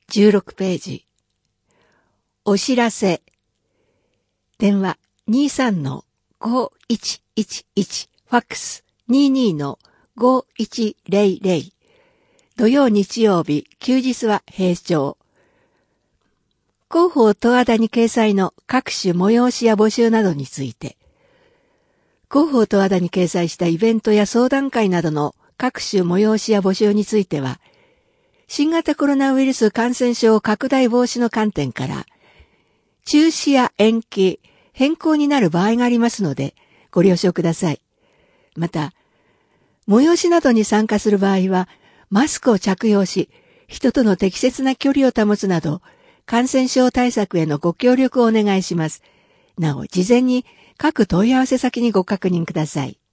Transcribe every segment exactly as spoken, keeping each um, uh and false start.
じゅうろくページ。お知らせ。電話 にじゅうさんのごいちいちいち、ファックス にじゅうにのごいちゼロゼロ。土曜日曜日、休日は平常。広報十和田に掲載の各種催しや募集などについて、広報十和田に掲載したイベントや相談会などの各種催しや募集については、新型コロナウイルス感染症拡大防止の観点から、中止や延期、変更になる場合がありますので、ご了承ください。また、催しなどに参加する場合は、マスクを着用し、人との適切な距離を保つなど、感染症対策へのご協力をお願いします。なお、事前に各問い合わせ先にご確認ください。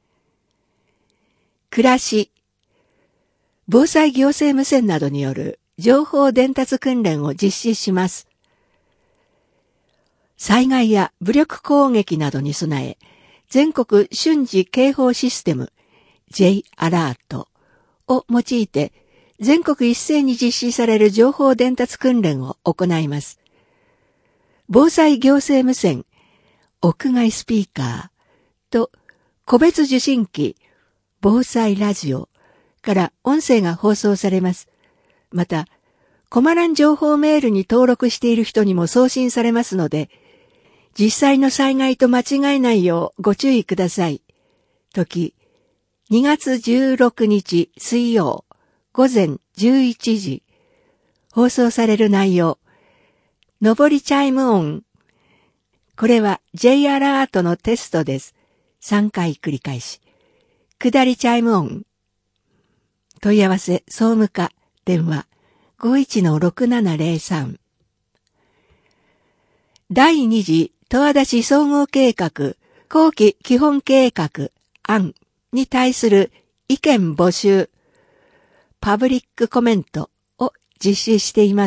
暮らし、防災行政無線などによる情報伝達訓練を実施します。災害や武力攻撃などに備え、全国瞬時警報システム J アラートを用いて、全国一斉に実施される情報伝達訓練を行います。防災行政無線、屋外スピーカーと個別受信機、防災ラジオから音声が放送されます。また、コマ欄情報メールに登録している人にも送信されますので、実際の災害と間違えないようご注意ください。時、にがつじゅうろくにち水曜、午前じゅういちじ。放送される内容。上りチャイム音。これは J アラートのテストです。さんかい繰り返し。下りチャイム音。問い合わせ総務課電話 ごいちのろくななゼロさん。第二次十和田市総合計画後期基本計画案に対する意見募集パブリックコメントを実施しています。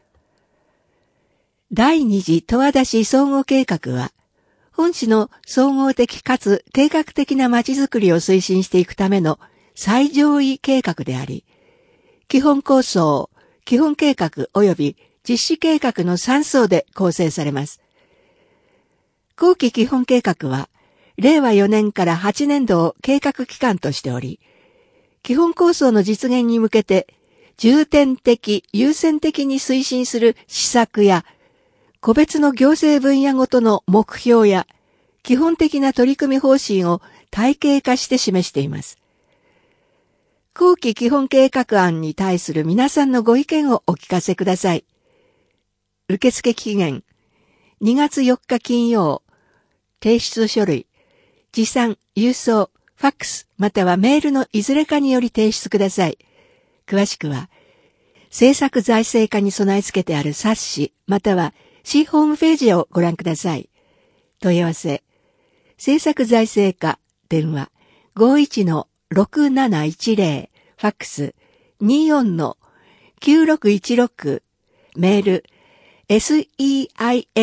第二次十和田市総合計画は、本市の総合的かつ計画的なまちづくりを推進していくための最上位計画であり、基本構想、基本計画及び実施計画のさん層で構成されます。後期基本計画は、れいわよねんからはちねんどを計画期間としており、基本構想の実現に向けて、重点的、優先的に推進する施策や、個別の行政分野ごとの目標や、基本的な取り組み方針を体系化して示しています。後期基本計画案に対する皆さんのご意見をお聞かせください。受付期限、にがつよっか金曜、提出書類、持参、郵送、ファックス、またはメールのいずれかにより提出ください。詳しくは、政策財政課に備え付けてある冊子、または市ホームページをご覧ください。問い合わせ、政策財政課、電話、ごいちのろくなないちゼロ、ファックス、にじゅうよんのきゅうろくいちろく、メール、seisakuzai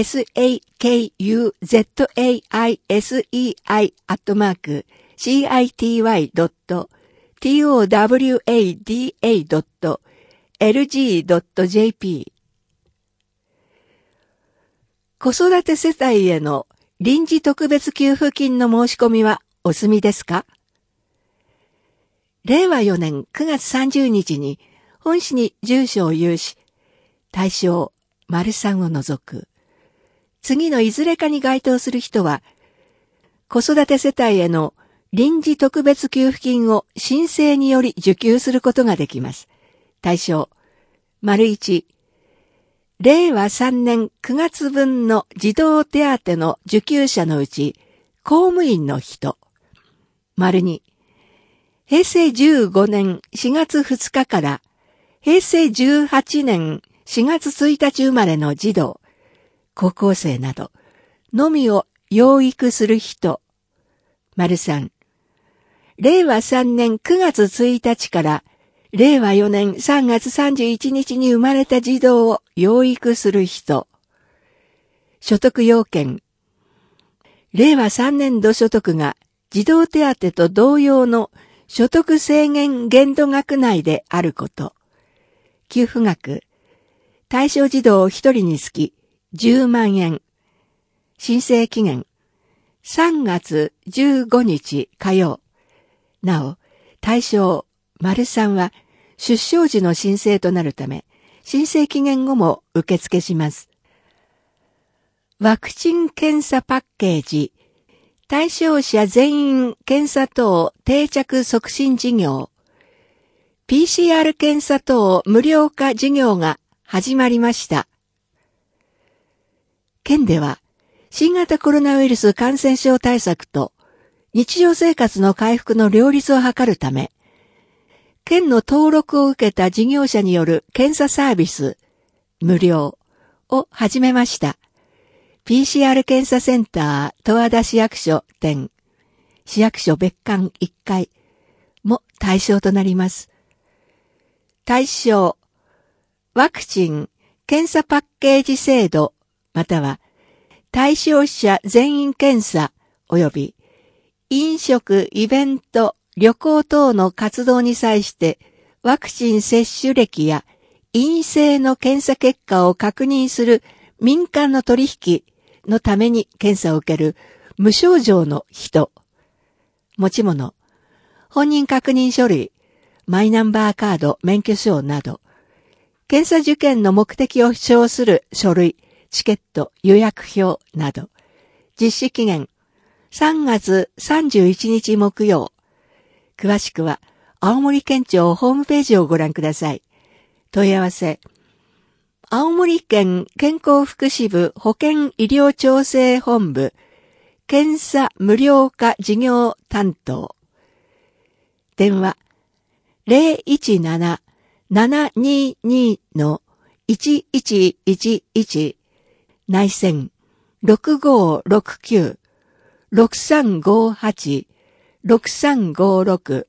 アットマーク シーアイティーワイドットトワダドットエルジードットジェーピー 子育て世帯への臨時特別給付金の申し込みはお済みですか？れいわよねんくがつさんじゅうにちに本市に住所を有し、対象丸さんを除く。次のいずれかに該当する人は、子育て世帯への臨時特別給付金を申請により受給することができます。対象、丸いち、れいわさんねんくがつぶんの児童手当の受給者のうち、公務員の人。丸に、へいせいじゅうごねんしがつふつかからへいせいじゅうはちねんしがつついたち生まれの児童、高校生など、のみを養育する人。丸さん、れいわさんねんくがつついたちかられいわよねんさんがつさんじゅういちにちに生まれた児童を養育する人。所得要件。れいわさんねん度所得が児童手当と同様の所得制限限度額内であること。給付額、 対象児童ひとりにつきじゅうまんえん。申請期限さんがつじゅうごにち火曜。なお、対象丸さんは出生時の申請となるため、申請期限後も受付します。ワクチン検査パッケージ、対象者全員検査等定着促進事業、ピーシーアール 検査等無料化事業が始まりました。県では、新型コロナウイルス感染症対策と日常生活の回復の両立を図るため、県の登録を受けた事業者による検査サービス、無料を始めました。ピーシーアール 検査センター、十和田市役所店、市役所別館いっかいも対象となります。対象、ワクチン、検査パッケージ制度、または対象者全員検査及び飲食、イベント、旅行等の活動に際してワクチン接種歴や陰性の検査結果を確認する民間の取引のために検査を受ける無症状の人、持ち物、本人確認書類、マイナンバーカード、免許証など、検査受験の目的を主張する書類、チケット、予約表など、実施期限さんがつさんじゅういちにち木曜。詳しくは青森県庁ホームページをご覧ください。問い合わせ、青森県健康福祉部保健医療調整本部検査無料化事業担当。電話 ゼロいちなな ななにに のいちいちいちいち内線 ろくごろくきゅう ろくさんごはち ろくさんごろく。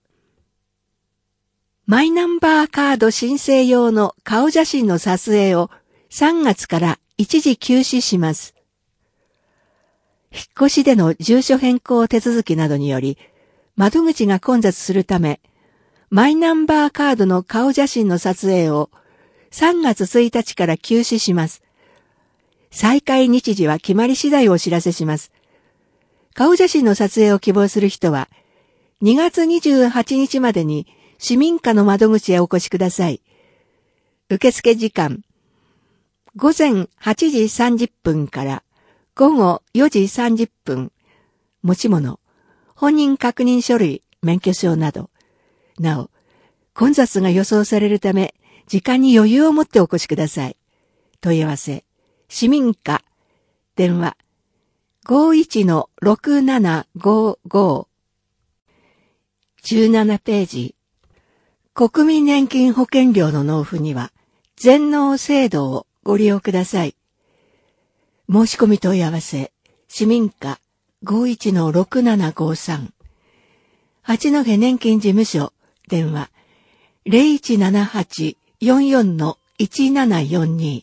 マイナンバーカード申請用の顔写真の撮影をさんがつから一時休止します。引っ越しでの住所変更手続きなどにより、窓口が混雑するため、マイナンバーカードの顔写真の撮影をさんがつついたちから休止します。再開日時は決まり次第お知らせします。顔写真の撮影を希望する人は、にがつにじゅうはちにちまでに市民課の窓口へお越しください。受付時間、ごぜんはちじさんじゅっぷんからごごよじさんじゅっぷん、持ち物、本人確認書類、免許証など。なお、混雑が予想されるため、時間に余裕を持ってお越しください。問い合わせ、市民課、電話、ごいちのろくななごご。じゅうななページ。国民年金保険料の納付には、全納制度をご利用ください。申し込み問い合わせ、市民課 ごいちのろくななごさん。八戸年金事務所、電話 ゼロいちななはち よんよんのいちななよんに。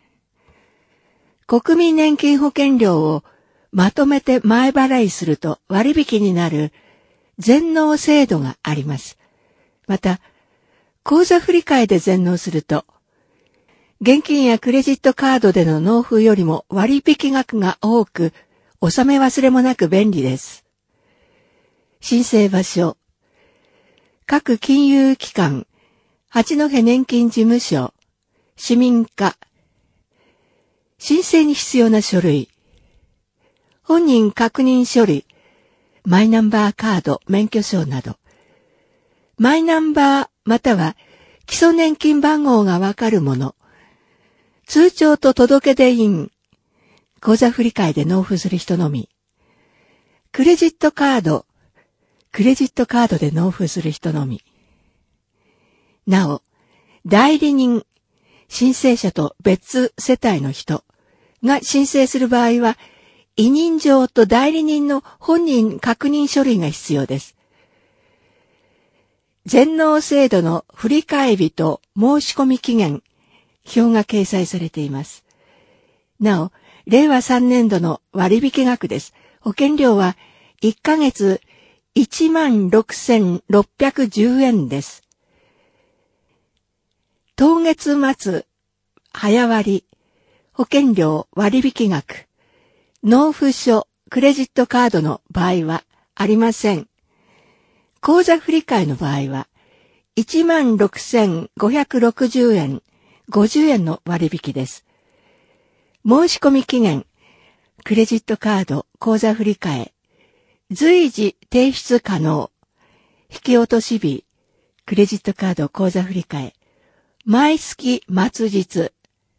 国民年金保険料をまとめて前払いすると割引になる全納制度があります。また、口座振替で全納すると、現金やクレジットカードでの納付よりも割引額が多く、納め忘れもなく便利です。申請場所、各金融機関、八戸年金事務所、市民課、申請に必要な書類、本人確認書類、マイナンバーカード、免許証など、マイナンバーまたは基礎年金番号がわかるもの、通帳と届出印、口座振替で納付する人のみ、クレジットカード、クレジットカードで納付する人のみ。なお、代理人、申請者と別世帯の人が申請する場合は、委任状と代理人の本人確認書類が必要です。全納制度の振替日と申し込み期限、表が掲載されています。なお、れいわさんねんどの割引額です。保険料はいっかげついちまんろくせんろっぴゃくじゅうえんです。当月末、 早割、保険料割引額、納付書、クレジットカードの場合はありません。口座振替の場合は、いちまんろくせんごひゃくろくじゅうえん、ごじゅうえんの割引です。申し込み期限、クレジットカード、口座振替、随時提出可能、引き落とし日、クレジットカード、口座振替、毎月末日、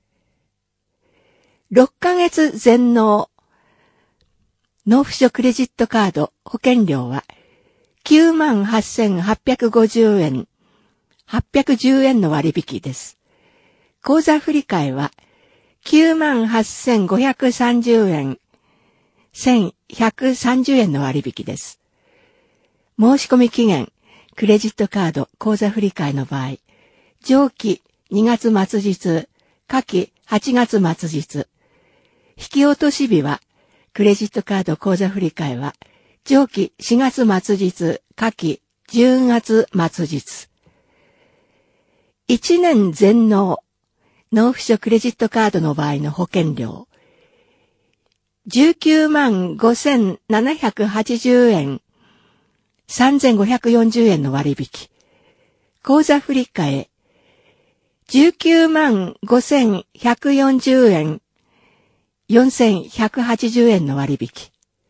ろっかげつ全納、納付書クレジットカード、保険料は、きゅうまんはっせんはっぴゃくごじゅうえん、はっぴゃくじゅうえんの割引です。口座振替は、きゅうまんはっせんごひゃくさんじゅうえん、せんひゃくさんじゅうえんの割引です。申し込み期限、クレジットカード、口座振替の場合、上記にがつ末日、下記はちがつ末日、引き落とし日は、クレジットカード口座振替は、上記しがつ末日、下記じゅうがつ末日。いちねん全納、納付書クレジットカードの場合の保険料、じゅうきゅうまんごせんななひゃくはちじゅうえん、さんぜんごひゃくよんじゅうえんの割引。口座振替、じゅうきゅうまんごせんひゃくよんじゅうえん、よんせんひゃくはちじゅうえんの割引。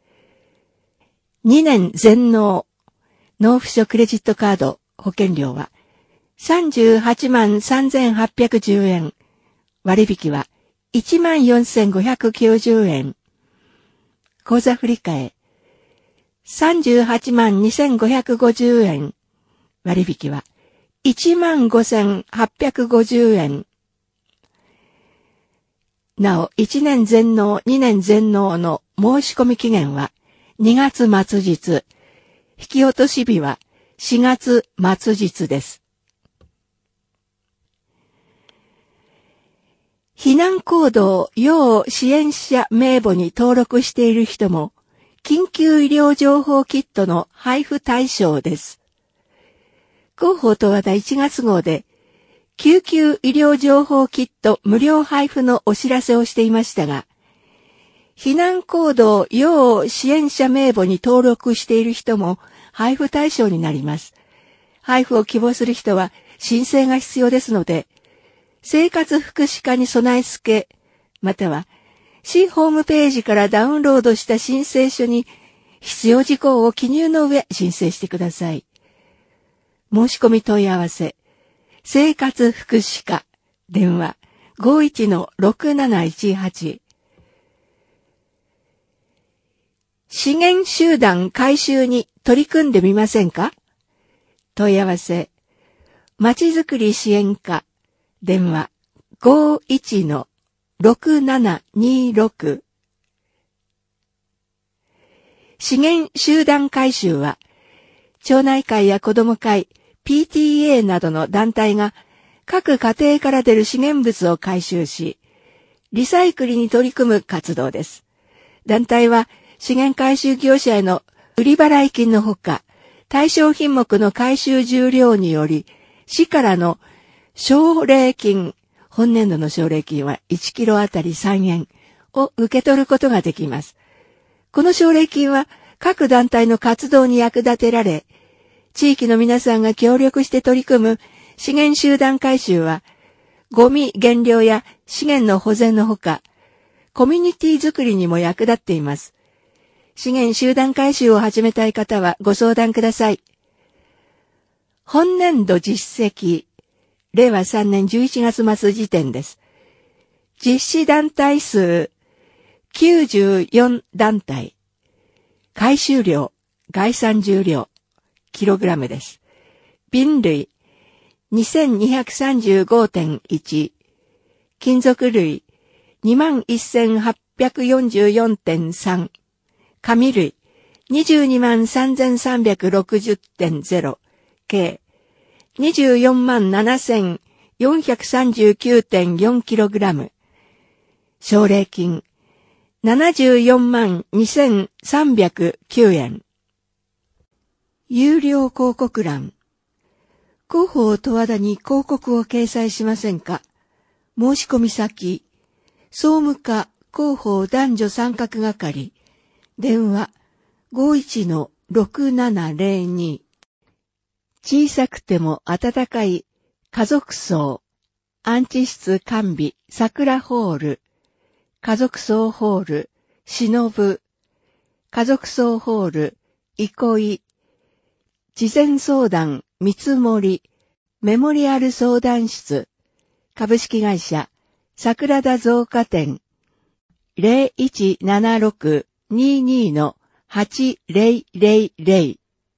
にねん全納、納付書クレジットカード保険料はさんじゅうはちまんさんぜんはっぴゃくじゅうえん、割引はいちまんよんせんごひゃくきゅうじゅうえん。口座振替、さんじゅうはちまんにせんごひゃくごじゅうえん、割引はいちまんごせんはっぴゃくごじゅうえん。なお、いちねん全納、にねん全納の申し込み期限はにがつ末日、引き落とし日はしがつ末日です。避難行動要支援者名簿に登録している人も、緊急医療情報キットの配布対象です。広報十和田いちがつ号で、救急医療情報キット無料配布のお知らせをしていましたが、避難行動要支援者名簿に登録している人も配布対象になります。配布を希望する人は申請が必要ですので、生活福祉課に備え付け、または市ホームページからダウンロードした申請書に必要事項を記入の上申請してください。申し込み問い合わせ、生活福祉課、電話 ごいちのろくなないちはち。資源集団改修に取り組んでみませんか？問い合わせ、まちづくり支援課、電話 ごいちのろくななにろく。資源集団改修は、町内会や子ども会、ピーティーエー などの団体が各家庭から出る資源物を回収し、リサイクルに取り組む活動です。団体は資源回収業者への売り払い金のほか、対象品目の回収重量により、市からの奨励金、本年度の奨励金はいちキロあたりさんえんを受け取ることができます。この奨励金は各団体の活動に役立てられ、地域の皆さんが協力して取り組む資源集団回収は、ゴミ減量や資源の保全のほか、コミュニティ作りにも役立っています。資源集団回収を始めたい方はご相談ください。本年度実績、れいわさんねんじゅういちがつ末時点です。実施団体数きゅうじゅうよんだんたい。回収量、概算重量、キログラムです。瓶類 にせんにひゃくさんじゅうごてんいち。金属類 にまんせんはっぴゃくよんじゅうよんてんさん。紙類 にじゅうにまんさんぜんさんびゃくろくじゅってんゼロ。計 にじゅうよんまんななせんよんひゃくさんじゅうきゅうてんよんキログラム。奨励金ななじゅうよんまんにせんさんびゃくきゅうえん。有料広告欄。広報十和田に広告を掲載しませんか？ 申し込み先、総務課広報男女参画係、電話 ごいちのろくななぜろに。小さくても温かい家族葬、安置室完備桜ホール、家族葬ホール、しのぶ、家族葬ホール、憩い、事前相談、見積もり、メモリアル相談室、株式会社、桜田造花店、ゼロいちななろくににのはちぜろぜろぜろ。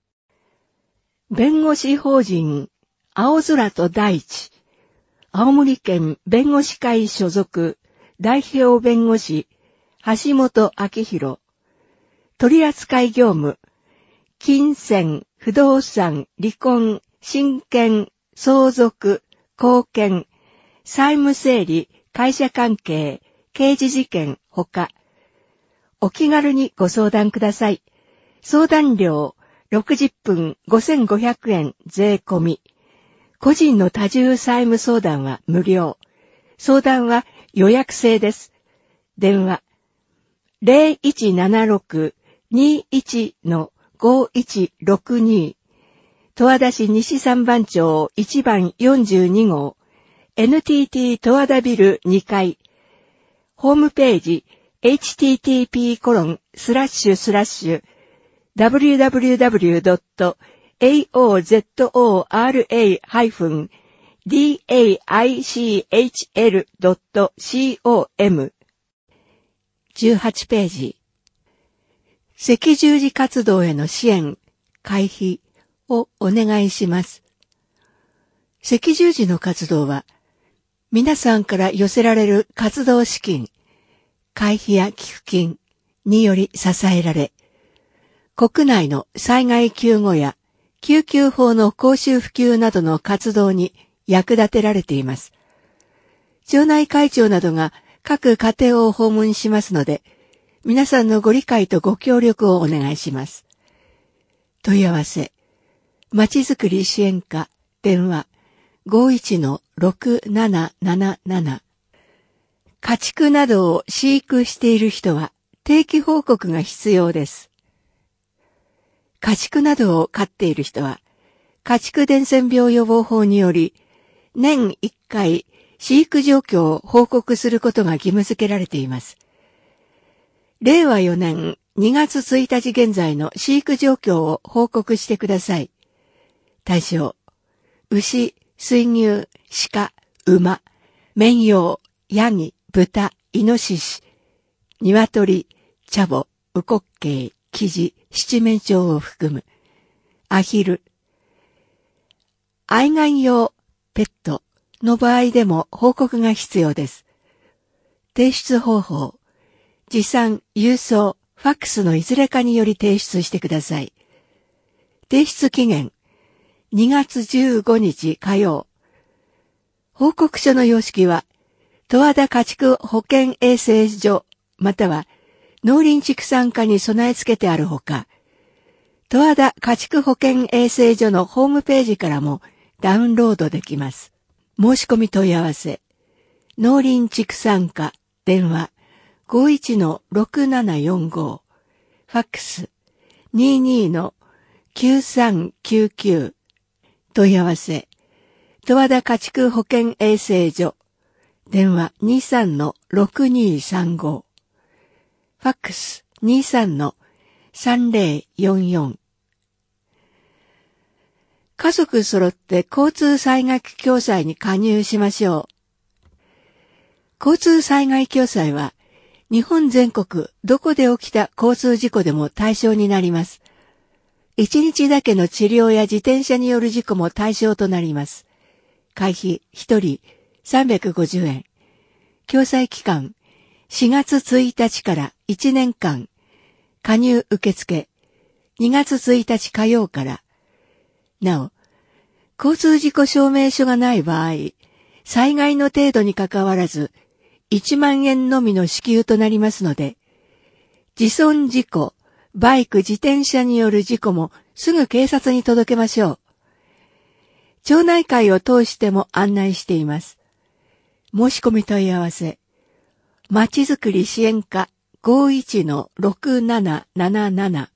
弁護士法人、青空と大地、青森県弁護士会所属、代表弁護士、橋本明宏、取扱業務、金銭、不動産、離婚、親権、相続、後見、債務整理、会社関係、刑事事件ほか、お気軽にご相談ください。相談料ろくじゅっぷんごせんごひゃくえん税込み。個人の多重債務相談は無料。相談は予約制です。電話ゼロいちななろくにいちのごいちろくに。十和田市西三番町いちばんよんじゅうにごう エヌティーティー 十和田ビルにかい。ホームページ エイチティーティーピーコロンスラッシュスラッシュダブリューダブリューダブリュードットエーオーゼットオーアールエーハイフンディーエーアイシーエイチエルドットコム じゅうはちページ赤十字活動への支援、会費をお願いします。赤十字の活動は、皆さんから寄せられる活動資金、会費や寄付金により支えられ、国内の災害救護や救急法の講習普及などの活動に役立てられています。町内会長などが各家庭を訪問しますので、皆さんのご理解とご協力をお願いします。問い合わせ、まちづくり支援課、電話ごいちのろくなななななな。家畜などを飼育している人は定期報告が必要です。家畜などを飼っている人は、家畜伝染病予防法により、年いっかい飼育状況を報告することが義務付けられています。れいわよねんにがつついたち現在の飼育状況を報告してください。対象、牛、水牛、鹿、馬、綿羊、ヤギ、豚、イノシシ、鶏、チャボ、ウコッケイ、キジ、七面鳥を含む、アヒル、愛玩用、ペットの場合でも報告が必要です。提出方法、持参、郵送、ファックスのいずれかにより提出してください。提出期限、にがつじゅうごにち火曜。報告書の様式は、十和田家畜保健衛生所、または農林畜産課に備え付けてあるほか、十和田家畜保健衛生所のホームページからもダウンロードできます。申し込み問い合わせ、農林畜産課、電話ごいちのろくななよんご、ファックスにじゅうにのきゅうさんきゅうきゅう、問い合わせ、十和田家畜保健衛生所、電話にじゅうさんのろくにさんご、ファックスにじゅうさんのさんぜろよんよん。家族揃って交通災害共済に加入しましょう。交通災害共済は、日本全国どこで起きた交通事故でも対象になります。一日だけの治療や自転車による事故も対象となります。会費ひとりさんびゃくごじゅうえん。共済期間しがつついたちからいちねんかん。加入受付にがつついたち火曜から。なお、交通事故証明書がない場合、災害の程度にかかわらずいちまんえんのみの支給となりますので、自損事故、バイク、自転車による事故もすぐ警察に届けましょう。町内会を通しても案内しています。 申し込み問い合わせ。まちづくり支援課 ごいちのろくなななななな。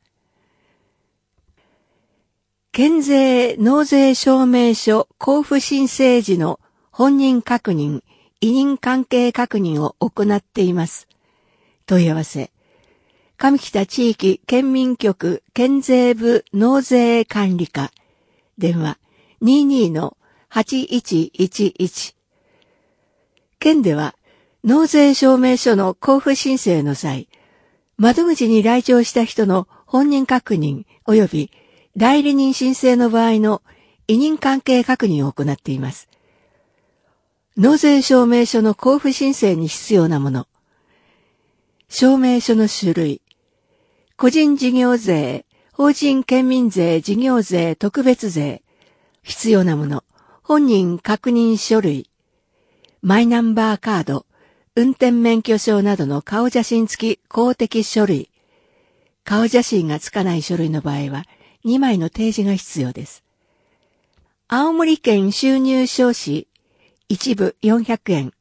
県税納税証明書交付申請時の本人確認、委任関係確認を行っています。問い合わせ。上北地域県民局県税部納税管理課。電話 にじゅうにのはちいちいちいち。県では納税証明書の交付申請の際、窓口に来庁した人の本人確認及び代理人申請の場合の委任関係確認を行っています。納税証明書の交付申請に必要なもの。証明書の種類。個人事業税、法人県民税事業税特別税。必要なもの。本人確認書類。マイナンバーカード、運転免許証などの顔写真付き公的書類。顔写真がつかない書類の場合はにまいの提示が必要です。青森県収入証紙、一部よんひゃくえん。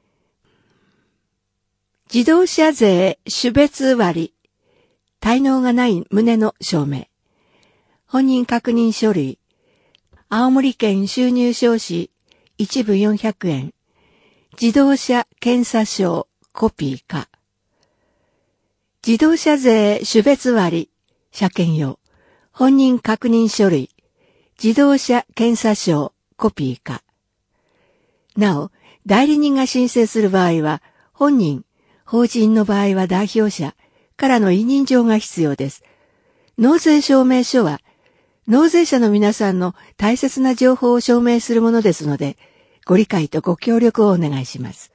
自動車税種別割。滞納がない旨の証明。本人確認書類。青森県収入証紙、一部よんひゃくえん。自動車検査証コピーか。自動車税種別割、車検用。本人確認書類。自動車検査証コピーか。なお、代理人が申請する場合は、本人、法人の場合は代表者からの委任状が必要です。納税証明書は、納税者の皆さんの大切な情報を証明するものですので、ご理解とご協力をお願いします。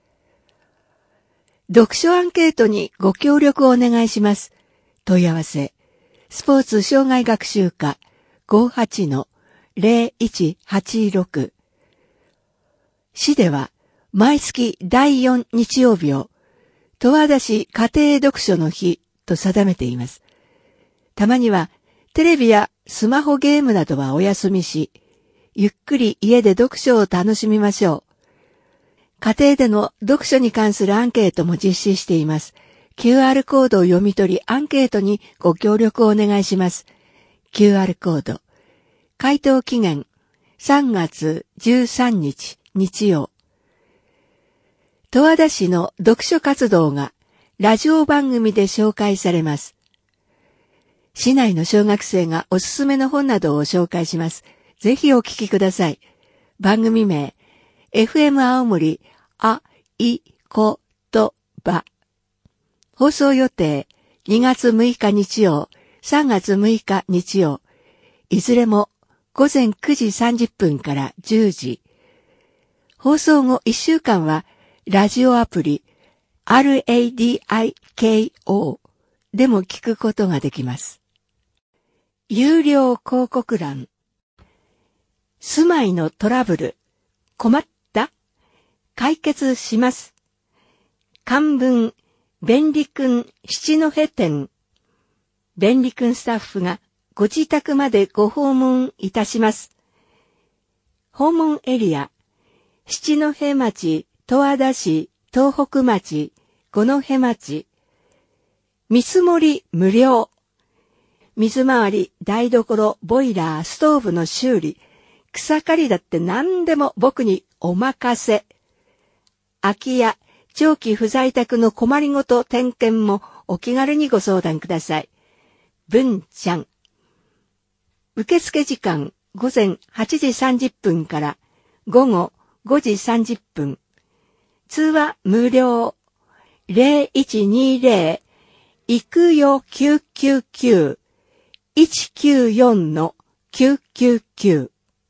読書アンケートにご協力をお願いします。問い合わせ、スポーツ障害学習課 ごじゅうはちのゼロいちはちろく。市では、毎月だいよん日曜日を、十和田市家庭読書の日と定めています。たまには、テレビやスマホゲームなどはお休みし、ゆっくり家で読書を楽しみましょう。家庭での読書に関するアンケートも実施しています。キューアール コードを読み取りアンケートにご協力をお願いします。キューアール コード。回答期限さんがつじゅうさんにち日曜。十和田市の読書活動がラジオ番組で紹介されます。市内の小学生がおすすめの本などを紹介します。ぜひお聞きください。番組名、エフエム 青森、あ、い、こ、と、ば。放送予定、にがつむいか日曜、さんがつむいか日曜。いずれもごぜんくじさんじゅっぷんからじゅうじ。放送後いっしゅうかんは、ラジオアプリ、ラディコでも聞くことができます。有料広告欄。住まいのトラブル、困った？解決します。漢文、便利くん七戸店。便利くんスタッフがご自宅までご訪問いたします。訪問エリア、七戸町、十和田市、東北町、五戸町。見積もり無料。水回り、台所、ボイラー、ストーブの修理。草刈りだって何でも僕にお任せ。空き家、長期不在宅の困りごと点検もお気軽にご相談ください。文ちゃん。受付時間ごぜんはちじさんじゅっぷんからごごごじさんじゅっぷん。通話無料。ゼロいちにゼロ、行くよきゅうきゅうきゅう、いちきゅうよんのきゅうきゅうきゅう。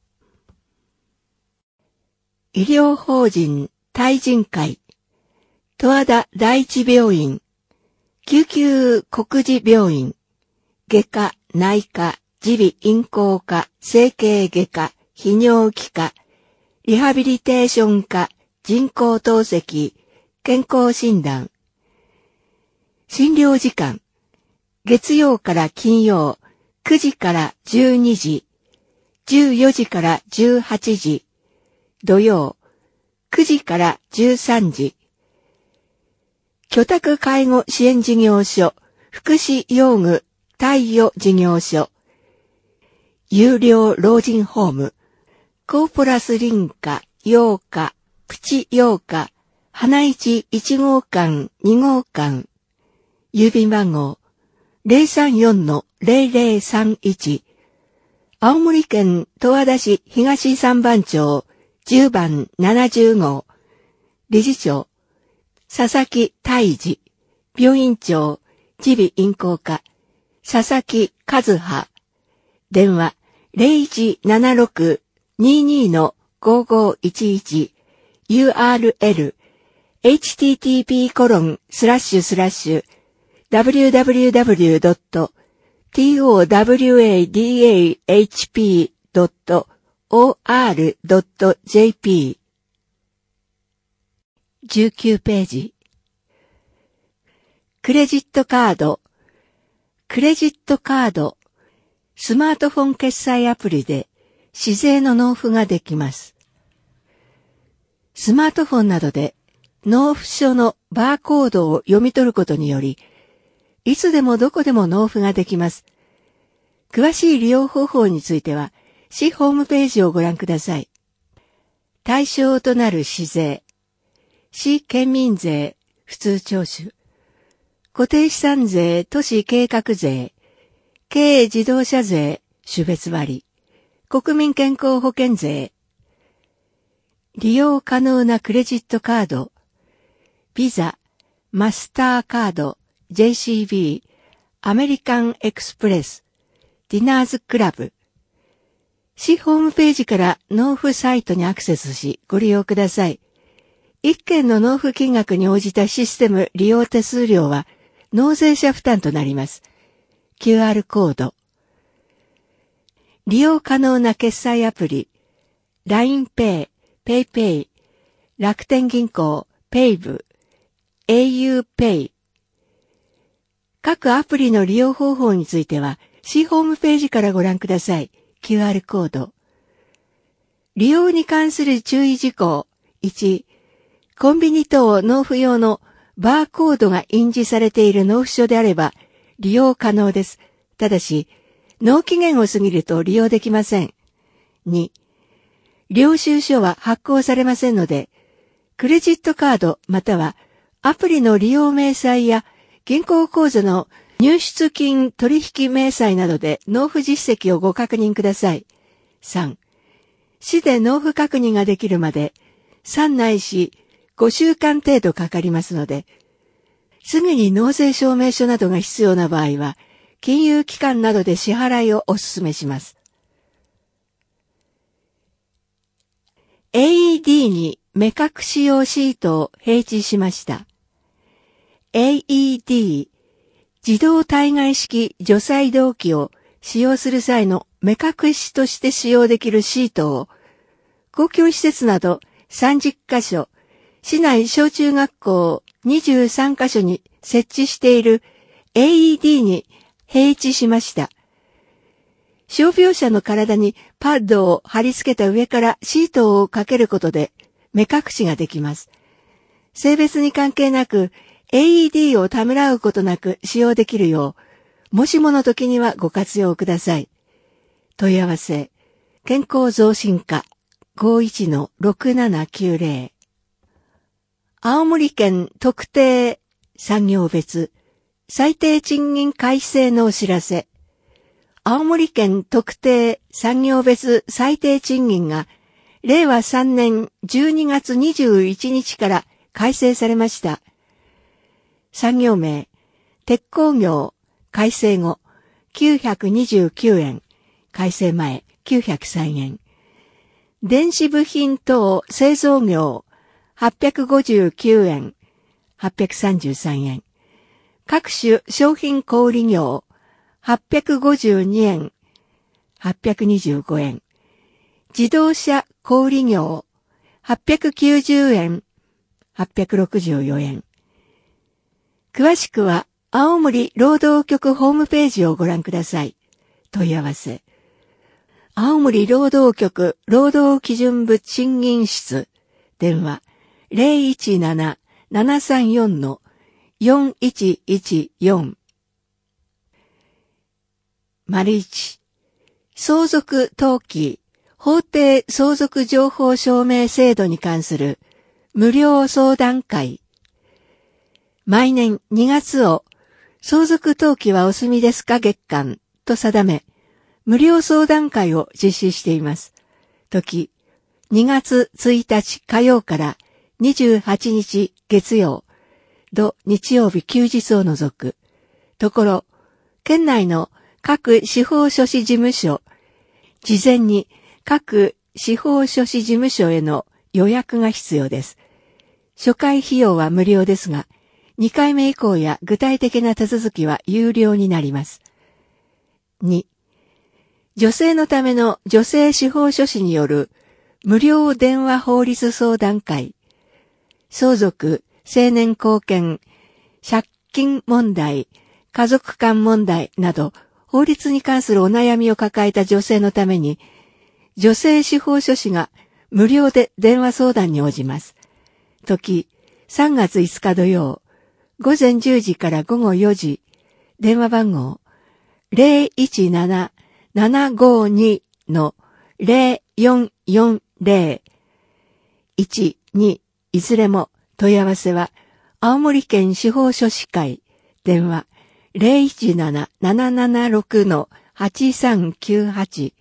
医療法人対人会、十和田第一病院、救急国事病院、外科、内科、耳鼻咽喉科、整形外科、泌尿器科、リハビリテーション科、人工透析、健康診断。診療時間、月曜から金曜、くじからじゅうにじ、じゅうよじからじゅうはちじ、土曜、 くじからじゅうさんじ。居宅介護支援事業所、福祉用具貸与事業所、有料老人ホーム、コーポラス林家、洋家、プチ洋家、花市いち号館、に号館、郵便番号 ゼロさんよんのゼロゼロさんいち、青森県十和田市東三番町じゅうばんななじゅう号、理事長、佐々木泰治、病院長、耳鼻咽喉科、佐々木和葉、電話 ゼロいちななろくにーにーのごーごーいちいち、ユーアールエル、エイチティーティーピーコロンスラッシュスラッシュダブリューダブリューダブリュードットトワダッチピードットオーアールドットジェーピー じゅうきゅうページ。クレジットカード、クレジットカード、スマートフォン決済アプリで市税の納付ができます。スマートフォンなどで納付書のバーコードを読み取ることにより、いつでもどこでも納付ができます。詳しい利用方法については、市ホームページをご覧ください。対象となる市税、市県民税、普通徴収、固定資産税、都市計画税、軽自動車税、種別割、国民健康保険税、利用可能なクレジットカード、ビザ、マスターカード、ジェイシービー、アメリカンエクスプレス、ディナーズクラブ。市ホームページから納付サイトにアクセスしご利用ください。一件の納付金額に応じたシステム利用手数料は納税者負担となります。キューアール コード。利用可能な決済アプリ、ラインペイ、ペイペイ、楽天銀行、ペイブ、エーユーペイ。各アプリの利用方法については、市ホームページからご覧ください。キューアール コード。利用に関する注意事項。いち、コンビニ等納付用のバーコードが印字されている納付書であれば、利用可能です。ただし、納期限を過ぎると利用できません。に、領収書は発行されませんので、クレジットカードまたはアプリの利用明細や銀行口座の入出金取引明細などで納付実績をご確認ください。さん、市で納付確認ができるまでさんないしごしゅうかん程度かかりますので、すぐに納税証明書などが必要な場合は、金融機関などで支払いをお勧めします。エーイーディー に目隠し用シートを併置しました。エーイーディー、自動対外式除細動器を使用する際の目隠しとして使用できるシートを、公共施設などさんじゅっかしょ、市内小中学校にじゅうさんかしょに設置している エーイーディー に併置しました。傷病者の体にパッドを貼り付けた上からシートをかけることで目隠しができます。性別に関係なく エーイーディー をためらうことなく使用できるよう、もしもの時にはご活用ください。問い合わせ、健康増進課 ごいちのろくななきゅうゼロ。青森県特定産業別最低賃金改正のお知らせ。青森県特定産業別最低賃金がれいわさんねんじゅうにがつにじゅういちにちから改正されました。産業名、鉄工業、改正後きゅうひゃくにじゅうきゅうえん、改正前きゅうひゃくさんえん。電子部品等製造業、はっぴゃくごじゅうきゅうえん、はっぴゃくさんじゅうさんえん。各種商品小売業、はっぴゃくごじゅうにえん、はっぴゃくにじゅうごえん。自動車小売業、はっぴゃくきゅうじゅうえん、はっぴゃくろくじゅうよえん。詳しくは、青森労働局ホームページをご覧ください。問い合わせ。青森労働局労働基準部賃金室、 電話 ゼロいちなな ななさんよん よんいちいちよん。丸一、相続登記法定相続情報証明制度に関する無料相談会。毎年にがつを相続登記はお済みですか月間と定め、無料相談会を実施しています。時、にがつついたち火曜からにじゅうはちにち月曜、土日曜日休日を除く。ところ、県内の各司法書士事務所、事前に各司法書士事務所への予約が必要です。初回費用は無料ですが、にかいめ以降や具体的な手続きは有料になります。に、女性のための女性司法書士による無料電話法律相談会、相続、成年後見、借金問題、家族間問題など、法律に関するお悩みを抱えた女性のために、女性司法書士が無料で電話相談に応じます。時、さんがついつか土曜、午前じゅうじから午後よじ、電話番号 ゼロいちなな ななごに の ゼロよんよんゼロ、いち、に、いずれも問い合わせは青森県司法書士会、電話 ゼロいちなな ななななろく のはちさんきゅうはち。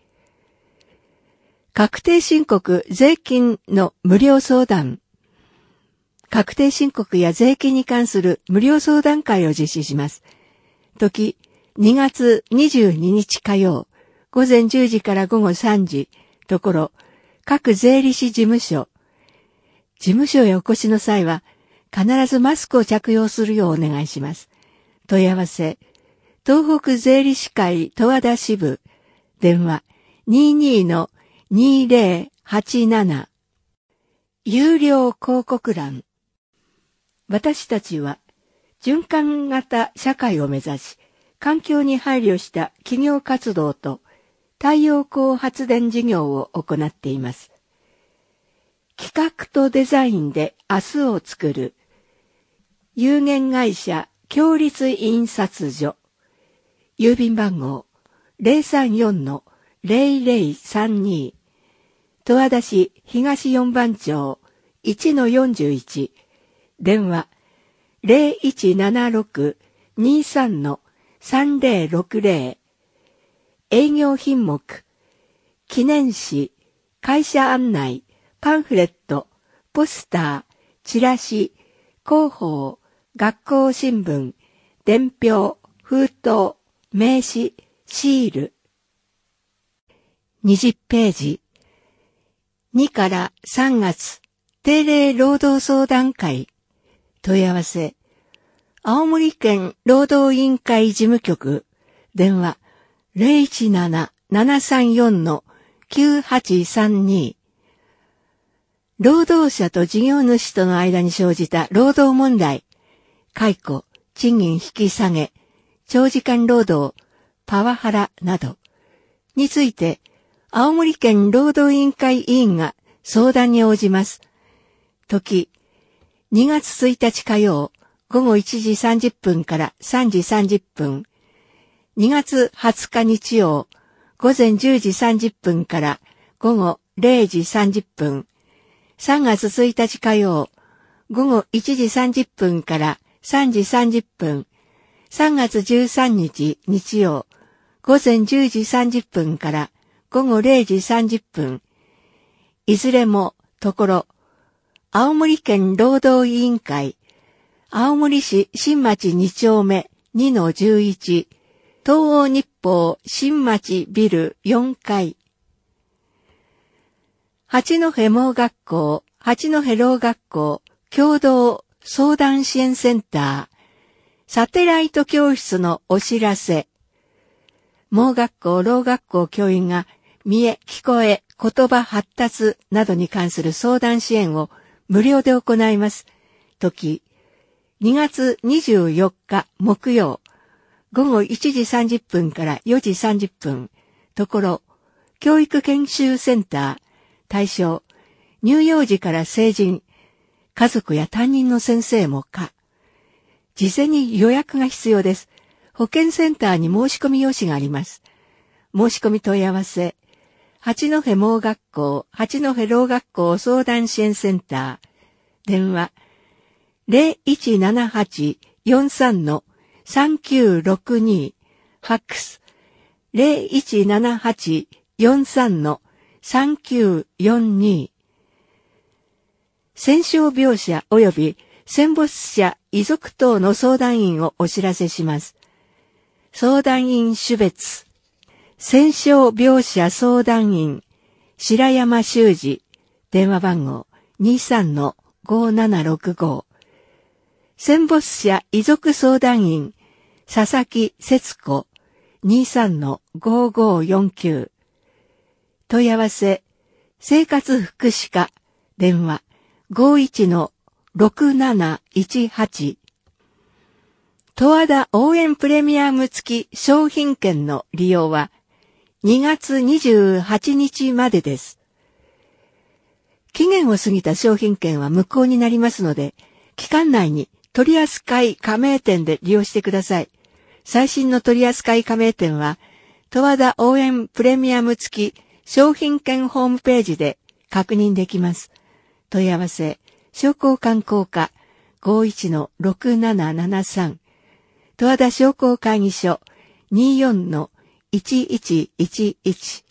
確定申告税金の無料相談。確定申告や税金に関する無料相談会を実施します。時、にがつにじゅうににち火曜、午前じゅうじから午後さんじ、ところ、各税理士事務所。事務所へお越しの際は、必ずマスクを着用するようお願いします。問い合わせ、東北税理士会十和田支部、電話 にじゅうに のにゼロはちなな。有料広告欄。私たちは、循環型社会を目指し、環境に配慮した企業活動と太陽光発電事業を行っています。企画とデザインで明日を作る、有限会社共立印刷所、郵便番号 ゼロさんよん のゼロゼロさんに、十和田市東四番町 いちのよんじゅういち、電話 ゼロいちななろく にさん のさんゼロろくゼロ、営業品目、記念誌、会社案内、パンフレット、ポスター、チラシ、広報、学校新聞、伝票、封筒、名刺、シール。にじゅっページ。にからさんがつ、定例労働相談会。問い合わせ。青森県労働委員会事務局。電話。ゼロいちなな ななさんよん のきゅうはちさんに。労働者と事業主との間に生じた労働問題。解雇、賃金引き下げ、長時間労働、パワハラなどについて、青森県労働委員会委員が相談に応じます。時、にがつついたち火曜、午後いちじさんじゅっぷんからさんじさんじゅっぷん、にがつはつか日曜、午前じゅうじさんじゅっぷんから午後れいじさんじゅっぷん、さんがつついたち火曜、午後いちじさんじゅっぷんからさんじさんじゅっぷん、さんがつじゅうさんにち日曜、午前じゅうじさんじゅっぷんから午後れいじさんじゅっぷん、いずれもところ、青森県労働委員会、青森市新町に丁目 にのじゅういち、東欧日報新町ビルよんかい。八戸盲学校、八戸ろう学校、共同相談支援センター、サテライト教室のお知らせ。盲学校、ろう学校教員が見え、聞こえ、言葉発達などに関する相談支援を無料で行います。時、にがつにじゅうよっか木曜、午後いちじさんじゅっぷんからよじさんじゅっぷん、ところ、教育研修センター、対象、 乳幼児から成人、家族や担任の先生も可。事前に予約が必要です。保健センターに申し込み用紙があります。申し込み問い合わせ、八戸盲学校、八戸ろう学校相談支援センター、電話、ゼロいちななはち よんさん さんきゅうろくに、ファックス、ゼロいちななはち よんさん さんきゅうよんに、戦傷病者及び戦没者遺族等の相談員をお知らせします。相談員種別、戦傷病者相談員、白山修司、電話番号 にさんのごななろくご。戦没者遺族相談員、佐々木節子、にさんのごごよんきゅう。問い合わせ、生活福祉課、電話 ごいちのろくなないちはち。十和田応援プレミアム付き商品券の利用はにがつにじゅうはちにちまでです。期限を過ぎた商品券は無効になりますので、期間内に取扱加盟店で利用してください。最新の取扱加盟店は、十和田応援プレミアム付き商品券ホームページで確認できます。問い合わせ、商工観光課 ごいちのろくななななさん、十和田商工会議所 にじゅうよんのいちいちいちいち。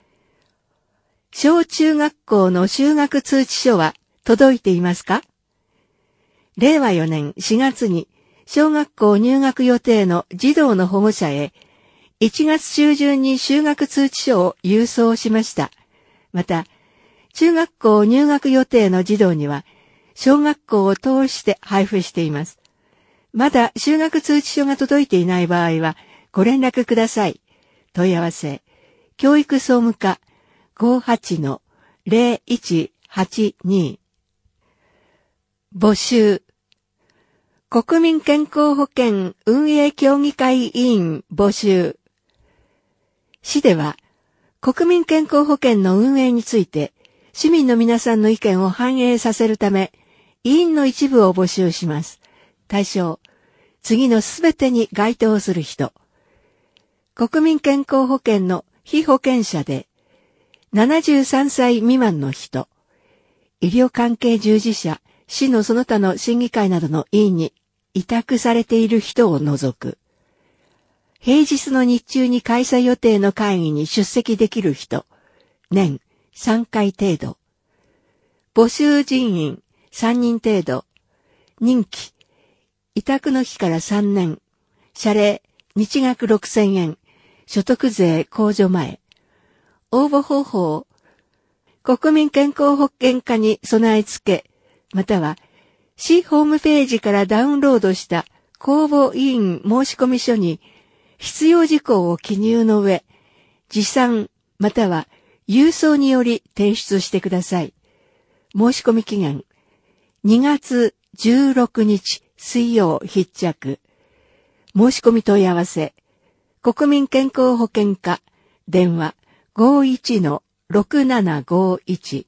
小中学校の就学通知書は届いていますか？れいわよねんしがつに小学校入学予定の児童の保護者へいちがつちゅうじゅんに就学通知書を郵送しました。また、中学校入学予定の児童には小学校を通して配布しています。まだ就学通知書が届いていない場合はご連絡ください。問い合わせ、教育総務課 ごはちのゼロいちはちに。募集。国民健康保険運営協議会委員募集。市では、国民健康保険の運営について、市民の皆さんの意見を反映させるため、委員の一部を募集します。対象、次のすべてに該当する人。国民健康保険の被保険者で、ななじゅうさんさい未満の人、医療関係従事者、市のその他の審議会などの委員に委託されている人を除く。平日の日中に開催予定の会議に出席できる人、年さんかい程度。募集人員さんにん程度。任期、委託の日からさんねん。謝礼、日額ろくせんえん。所得税控除前。応募方法、国民健康保険課に備え付け、または、市ホームページからダウンロードした公募委員申込書に必要事項を記入の上、持参または郵送により提出してください。申し込み期限、にがつじゅうろくにち水曜必着。申し込み問い合わせ、国民健康保険課、電話 ごいちのろくななごいち。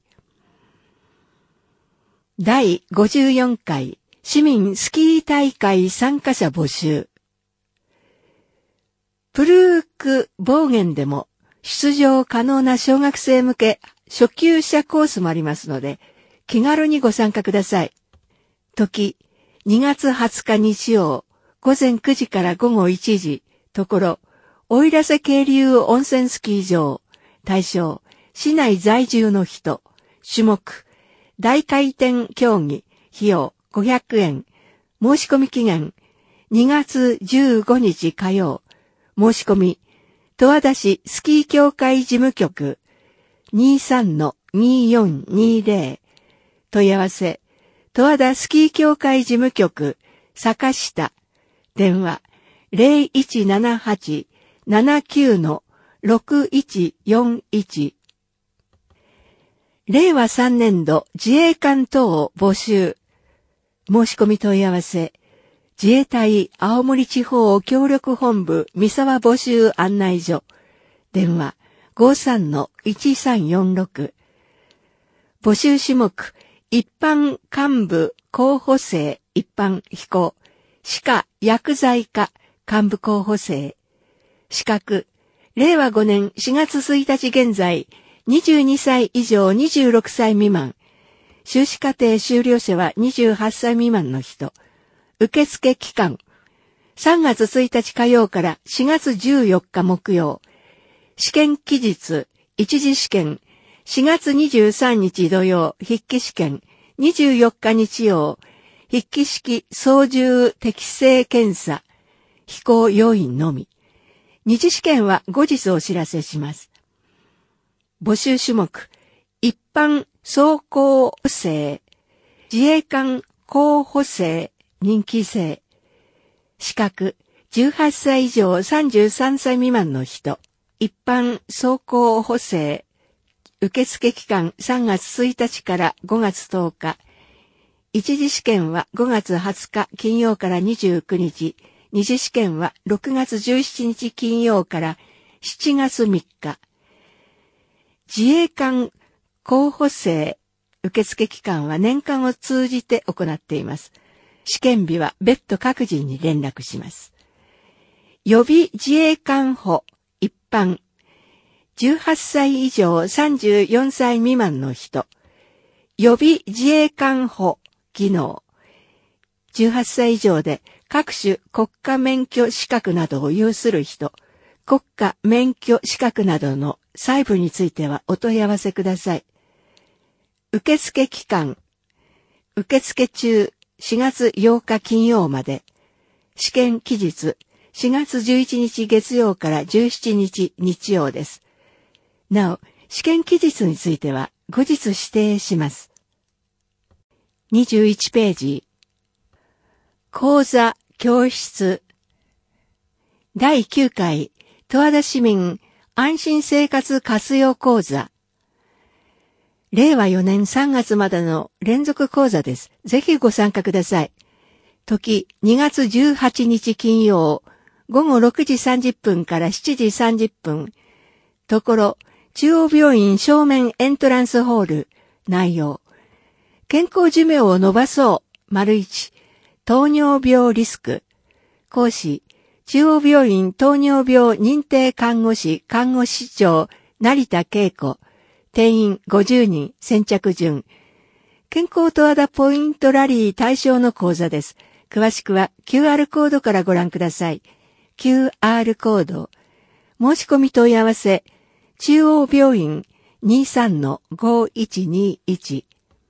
だいごじゅうよんかい市民スキー大会参加者募集。プルークボーゲンでも出場可能な小学生向け初級者コースもありますので、気軽にご参加ください。時、にがつはつか日曜、午前くじから午後いちじ、ところ、奥入瀬渓流温泉スキー場、対象、市内在住の人、種目、大回転競技、費用ごひゃくえん、申し込み期限、にがつじゅうごにち火曜、申し込み、十和田市スキー協会事務局、にさんのによんにぜろ、問い合わせ、十和田スキー協会事務局、坂下、電話、ゼロいちななはち ななきゅうのろくいちよんいち。れいわさんねんど自衛官等募集。申し込み問い合わせ。自衛隊青森地方協力本部三沢募集案内所。電話 ごさんのいちさんよんろく。 募集種目、一般幹部候補生、一般非公、歯科薬剤科幹部候補生、資格、れいわごねんしがつついたち現在、にじゅうにさい以上にじゅうろくさい未満、修士課程修了者はにじゅうはっさい未満の人、受付期間、さんがつついたち火曜からしがつじゅうよっか木曜、試験期日、一次試験、しがつにじゅうさんにち土曜、筆記試験、にじゅうよっか日曜、筆記式操縦適正検査、非公要員のみ。二次試験は後日お知らせします。募集種目、一般装甲生、自衛官候補生、任期生。資格、じゅうはっさい以上さんじゅうさんさい未満の人。一般装甲補正。受付期間さんがつついたちからごがつとおか。一次試験はごがつはつか金曜からにじゅうくにち。二次試験はろくがつじゅうしちにち金曜からしちがつみっか。自衛官候補生受付期間は年間を通じて行っています。試験日は別途各人に連絡します。予備自衛官補一般。じゅうはっさい以上さんじゅうよんさい未満の人。予備自衛官補技能。じゅうはっさい以上で各種国家免許資格などを有する人、国家免許資格などの細部についてはお問い合わせください。受付期間、受付中しがつようか金曜まで、試験期日しがつじゅういちにち月曜からじゅうしちにち日曜です。なお、試験期日については後日指定します。にじゅういちページ。講座、教室。だいきゅうかい、十和田市民安心生活活用講座。れいわよねんさんがつまでの連続講座です。ぜひご参加ください。時、にがつじゅうはちにち金曜、ごごろくじさんじゅっぷんからしちじさんじゅっぷん。ところ、中央病院正面エントランスホール。内容。健康寿命を伸ばそう。丸一。糖尿病リスク。講師。中央病院糖尿病認定看護師看護師長成田恵子。定員ごじゅうにん先着順。健康十和田ポイントラリー対象の講座です。詳しくは キューアール コードからご覧ください。キューアール コード。申し込み問い合わせ。中央病院 にじゅうさんのごいちにいち。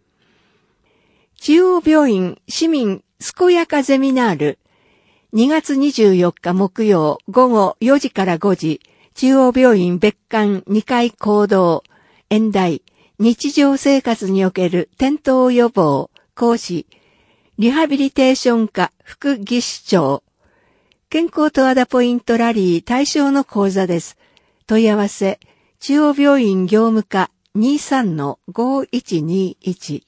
中央病院市民健やかゼミナール。にがつにじゅうよっか木曜ごごよじからごじ。中央病院別館にかい講堂。演題、日常生活における転倒予防、講師、リハビリテーション科副技師長、健康十和田ポイントラリー対象の講座です。問い合わせ、中央病院業務課 にじゅうさんのごいちにいち。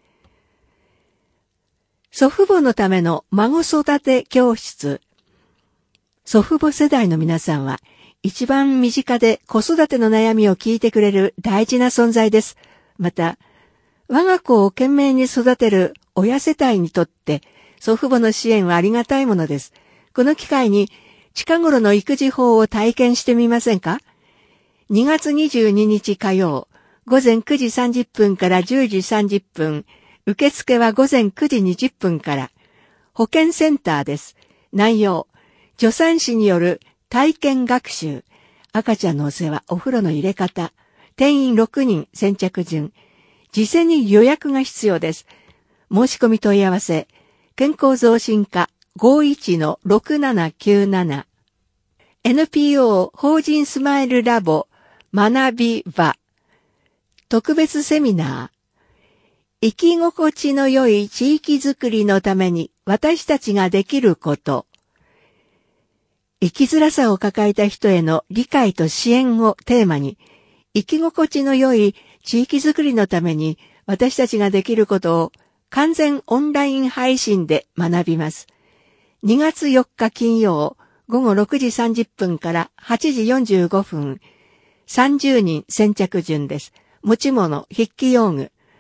祖父母のための孫育て教室。祖父母世代の皆さんは、一番身近で子育ての悩みを聞いてくれる大事な存在です。また、我が子を懸命に育てる親世帯にとって祖父母の支援はありがたいものです。この機会に近頃の育児法を体験してみませんか？にがつにじゅうににち火曜、ごぜんくじさんじゅっぷんからじゅうじさんじゅっぷん、受付はごぜんくじにじゅっぷんから、保健センターです。内容、助産師による体験学習、赤ちゃんのお世話、お風呂の入れ方、定員ろくにん先着順、事前に予約が必要です。申し込み問い合わせ、健康増進課 ごいちのろくななきゅうなな、エヌピーオー 法人スマイルラボ学び場、特別セミナー、生き心地の良い地域づくりのために私たちができること、生きづらさを抱えた人への理解と支援をテーマに、生き心地の良い地域づくりのために私たちができることを完全オンライン配信で学びます。にがつよっか金曜ごごろくじさんじゅっぷんからはちじよんじゅうごふん、さんじゅうにん先着順です。持ち物、筆記用具、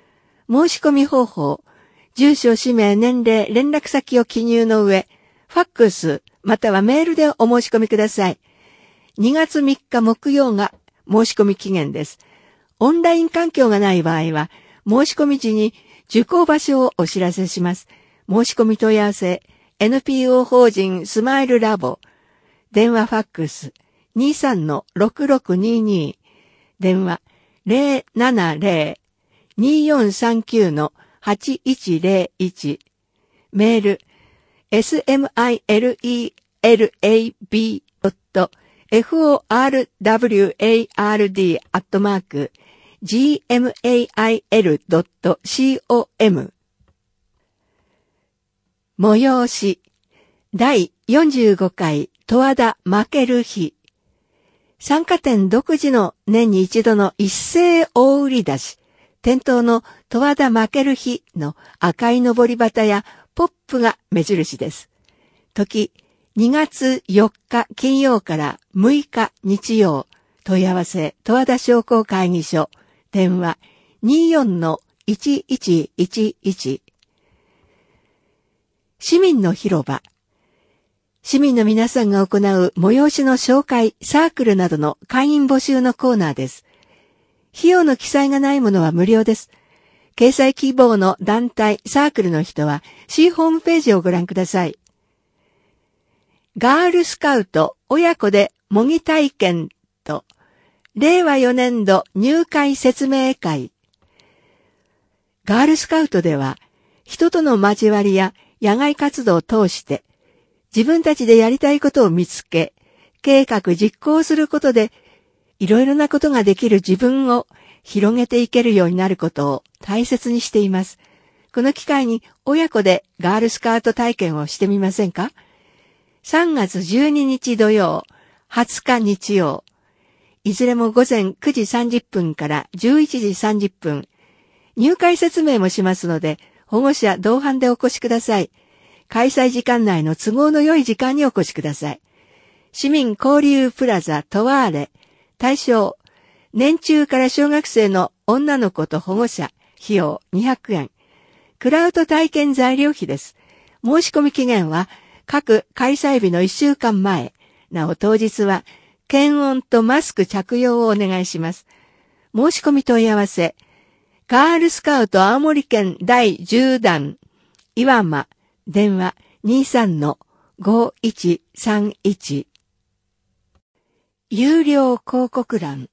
申し込み方法、住所、氏名、年齢、連絡先を記入の上、ファックス、またはメールでお申し込みください。にがつみっか木曜が申し込み期限です。オンライン環境がない場合は、申し込み時に受講場所をお知らせします。申し込み問い合わせ、エヌピーオー 法人スマイルラボ、電話ファックス にさんのろくろくにに、電話 ゼロななゼロ によんさんきゅうのはちいちゼロいち、メール エスマイルラブ ドット フォーワード アットマーク ジーエムエーアイエル ドット コム 催しだいよんじゅうごかい十和田負ける日。参加店独自の年に一度の一斉大売り出し、店頭の十和田負ける日の赤い登り旗やポップが目印です。時、にがつよっか金曜からむいか日曜、問い合わせ十和田商工会議所、電話 にじゅうよんのいちいちいちいち。市民の広場。市民の皆さんが行う催しの紹介、サークルなどの会員募集のコーナーです。費用の記載がないものは無料です。掲載希望の団体、サークルの人は C ホームページをご覧ください。ガールスカウト親子で模擬体験と、れいわよねんど入会説明会。ガールスカウトでは、人との交わりや野外活動を通して、自分たちでやりたいことを見つけ、計画実行することで、いろいろなことができる自分を広げていけるようになることを大切にしています。この機会に親子でガールスカウト体験をしてみませんか？さんがつじゅうににち土曜、はつか日曜、いずれも午前くじさんじゅっぷんからじゅういちじさんじゅっぷん、入会説明もしますので、保護者同伴でお越しください。開催時間内の都合の良い時間にお越しください。市民交流プラザトワーレ、対象、年中から小学生の女の子と保護者、費用にひゃくえん。クラウド体験材料費です。申し込み期限は各開催日のいっしゅうかんまえ。なお当日は検温とマスク着用をお願いします。申し込み問い合わせ、ガールスカウト青森県だいじゅうだん、岩間、電話 にさんのごいちさんいち。有料広告欄。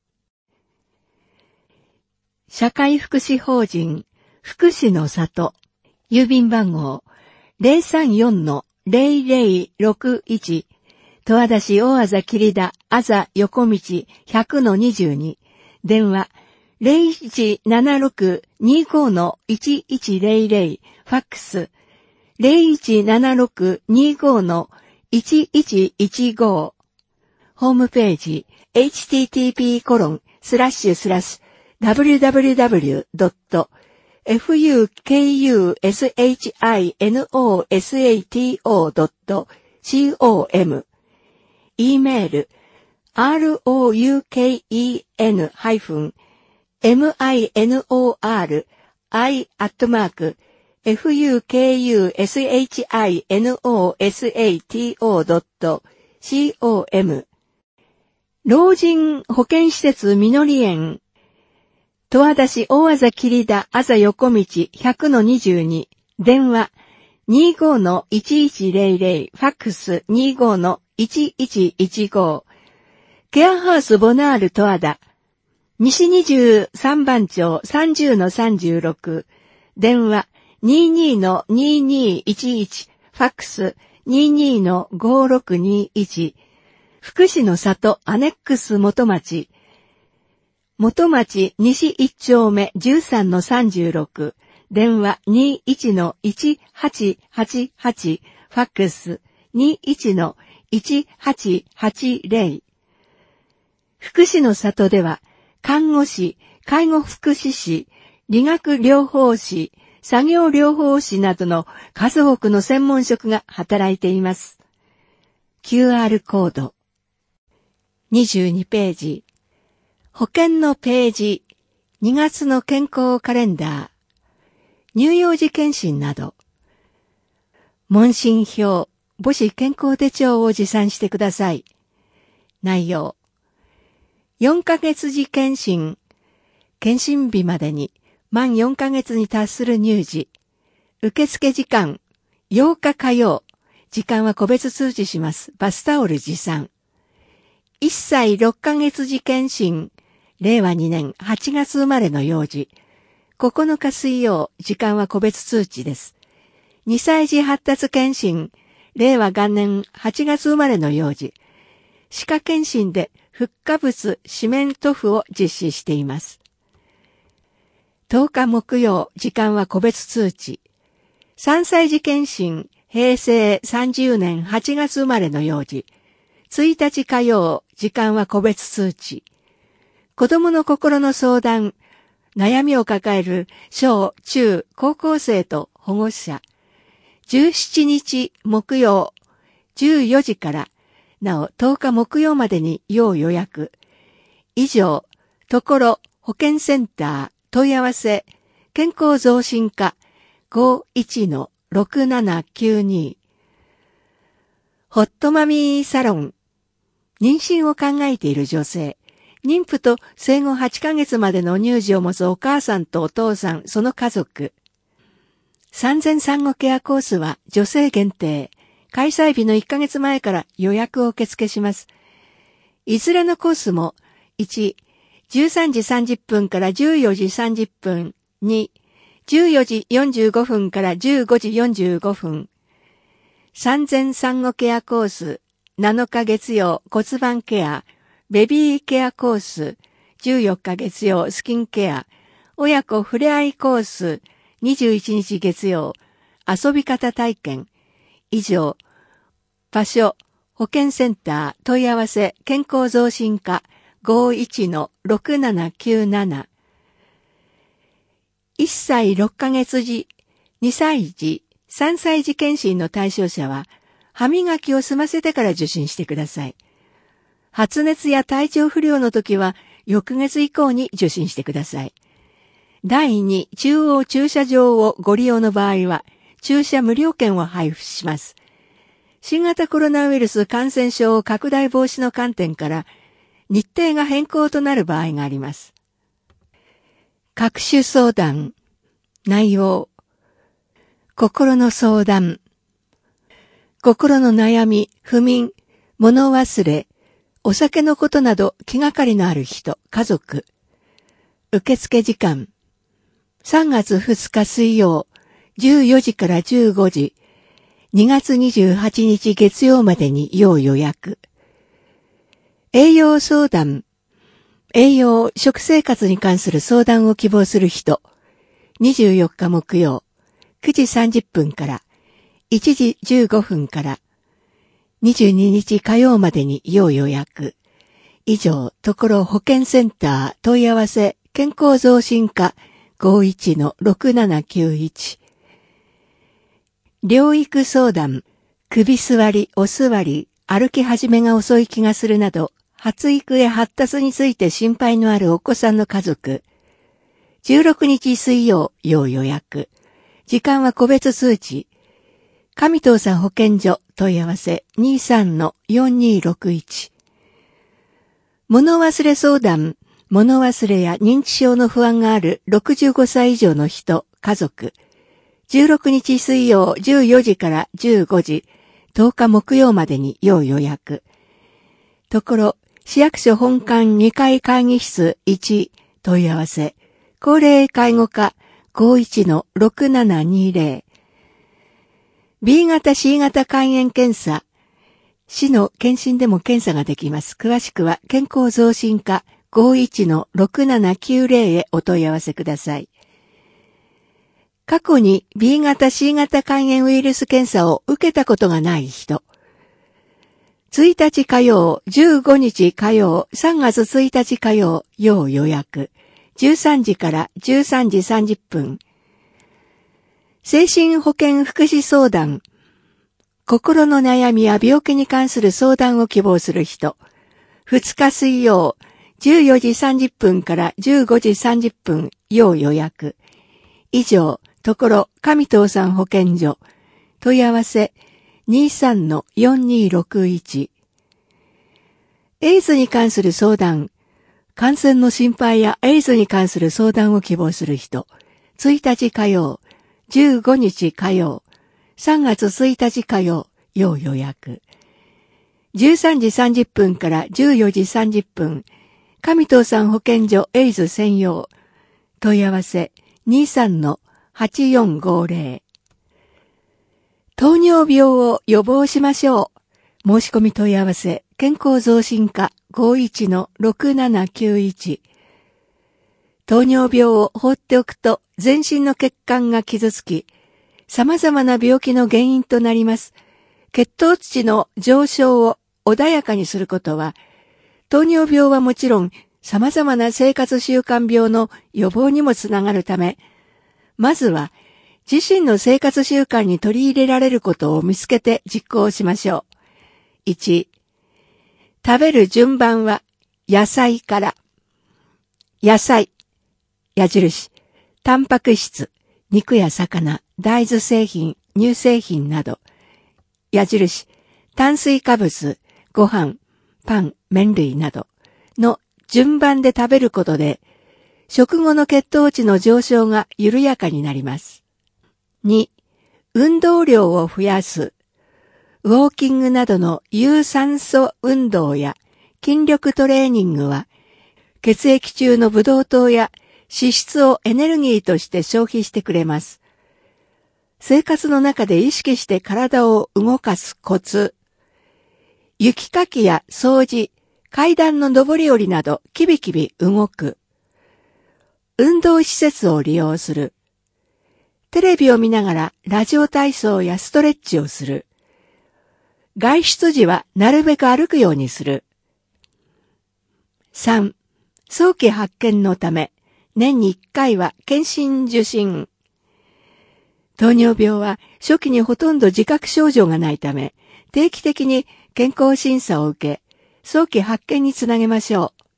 社会福祉法人福祉の里、郵便番号 ゼロさんよんのゼロゼロろくいち、十和田市大字切田あざ横道 ひゃくのにじゅうに、電話 ゼロいちななろくにごのいちいちゼロゼロ、ファックスゼロいちななろくにごのいちいちいちご。ホームページ エイチティーティーピーコロンスラッシュスラッシュダブリューダブリューダブリュードットファクショノドットコム e メール アールオーユーケーイーエヌ ハイフン エムアイエヌオーアールアイ アットマーク ファクショノドットコム 老人保健施設みのり園十和田市大字切田あざ横道 ひゃくのにじゅうに、電話 にじゅうごのいちいちゼロゼロ、ファックス にじゅうごのいちいちいちご。ケアハウスボナール十和田西にじゅうさんばん町 さんじゅうのさんじゅうろく、電話 にじゅうにのにじゅうにいちいち、ファックス にじゅうにのごろくにいち、福祉の里アネックス元町元町西いち丁目 じゅうさんのさんじゅうろく、電話 にじゅういちのいちはちはちはち、ファックス にじゅういちのいちはちはちゼロ。福祉の里では、看護師、介護福祉士、理学療法士、作業療法士などの数多くの専門職が働いています。キューアール コード。にじゅうにページ。保険のページ、にがつの健康カレンダー。 乳幼児検診など、問診票、母子健康手帳を持参してください。内容。よんかげつ児検診。検診日までに満よんかげつに達する乳児。受付時間、ようか火曜。時間は個別通知します。バスタオル持参。いっさいろっかげつ児検診。れいわにねんはちがつ生まれの幼児。ここのか水曜。時間は個別通知です。にさい児発達検診。れいわ元年はちがつ生まれの幼児。歯科検診でフッ化物四面塗布を実施しています。とおか木曜。時間は個別通知。さんさい児検診。へいせいさんじゅうねんはちがつ生まれの幼児。ついたち火曜。時間は個別通知。子供の心の相談。悩みを抱える小、中、高校生と保護者。じゅうしちにち木曜。じゅうよじから、なおとおか木曜までに要予約。以上、ところ保健センター問い合わせ、健康増進課 ごいちのろくななきゅうに。ホットマミーサロン。妊娠を考えている女性。妊婦と生後はちかげつまでの乳児を持つお母さんとお父さん、その家族。産前産後ケアコースは女性限定。開催日のいっかげつまえから予約を受付します。いずれのコースも、いち、じゅうさんじさんじゅっぷんからじゅうよじさんじゅっぷん、に、じゅうよじよんじゅうごふんからじゅうごじよんじゅうごふん。産前産後ケアコース、なのか月曜骨盤ケア、ベビーケアコース、じゅうよっか月曜スキンケア、親子ふれあいコース、にじゅういちにち月曜、遊び方体験。以上、場所、保健センター問い合わせ健康増進課 ごいちのろくななきゅうなな。いっさいろっかげつ児、にさい児、さんさい児検診の対象者は、歯磨きを済ませてから受診してください。発熱や体調不良の時は、翌月以降に受診してください。だいに中央駐車場をご利用の場合は、駐車無料券を配布します。新型コロナウイルス感染症拡大防止の観点から、日程が変更となる場合があります。各種相談、内容、心の相談、心の悩み、不眠、物忘れ、お酒のことなど気がかりのある人、家族。受付時間、さんがつふつか水曜、じゅうよじからじゅうごじ、にがつにじゅうはちにち月曜までに要予約。栄養相談、栄養、食生活に関する相談を希望する人、にじゅうよっか木曜、くじさんじゅっぷんから、いちじじゅうごふんから、にじゅうににち火曜までに要予約。以上、ところ保健センター問い合わせ健康増進課 ごいちのろくななきゅういち。療育相談、首座り、お座り、歩き始めが遅い気がするなど、発育や発達について心配のあるお子さんの家族。じゅうろくにち水曜、要予約。時間は個別通知。上東さん保健所問い合わせ にさんのよんにろくいち。物忘れ相談、物忘れや認知症の不安があるろくじゅうごさい以上の人、家族。じゅうろくにち水曜じゅうよじからじゅうごじ、とおか木曜までに要予約。ところ、市役所本館にかい会議室いち問い合わせ、高齢介護課 ごいちのろくななにぜろ。ビー 型 シー 型肝炎検査。市の検診でも検査ができます。詳しくは健康増進課 ごいちのろくななきゅうぜろ へお問い合わせください。過去に ビー 型 シー 型肝炎ウイルス検査を受けたことがない人。ついたち火曜、じゅうごにち火曜、さんがつついたち火曜、要予約。じゅうさんじからじゅうさんじさんじゅっぷん。精神保健福祉相談。心の悩みや病気に関する相談を希望する人。ふつか水曜、じゅうよじさんじゅっぷんからじゅうごじさんじゅっぷん、要予約。以上、 ところ上藤さん保健所、問い合わせ にさんのよんにろくいち。エイズに関する相談、感染の心配やエイズに関する相談を希望する人、ついたち火曜、じゅうごにち火曜、さんがつついたち火曜、要予約。じゅうさんじさんじゅっぷんからじゅうよじさんじゅっぷん、上藤さん保健所エイズ専用、問い合わせ にさんのはちよんごぜろ。糖尿病を予防しましょう。申し込み問い合わせ、健康増進課 ごいちのろくななきゅういち。糖尿病を放っておくと全身の血管が傷つき、様々な病気の原因となります。血糖値の上昇を穏やかにすることは、糖尿病はもちろん様々な生活習慣病の予防にもつながるため、まずは自身の生活習慣に取り入れられることを見つけて実行しましょう。いち、食べる順番は野菜から。野菜、矢印、タンパク質、肉や魚、大豆製品、乳製品など。矢印、炭水化物、ご飯、パン、麺類などの順番で食べることで、食後の血糖値の上昇が緩やかになります。に、運動量を増やす。ウォーキングなどの有酸素運動や筋力トレーニングは、血液中のブドウ糖や脂質をエネルギーとして消費してくれます。生活の中で意識して体を動かすコツ。雪かきや掃除、階段の上り下りなどキビキビ動く。運動施設を利用する。テレビを見ながらラジオ体操やストレッチをする。外出時はなるべく歩くようにする。さん、早期発見のため、年にいっかいは検診受診。糖尿病は初期にほとんど自覚症状がないため、定期的に健康審査を受け、早期発見につなげましょう。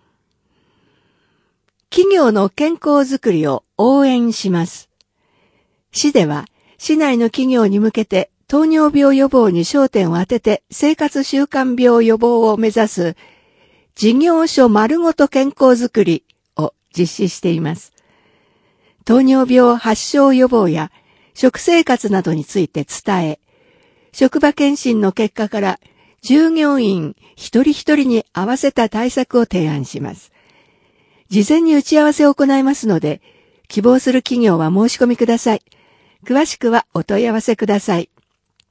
企業の健康づくりを応援します。市では、市内の企業に向けて糖尿病予防に焦点を当てて生活習慣病予防を目指す事業所丸ごと健康づくりを実施しています。糖尿病発症予防や食生活などについて伝え、職場検診の結果から従業員一人一人に合わせた対策を提案します。事前に打ち合わせを行いますので、希望する企業は申し込みください。詳しくはお問い合わせください。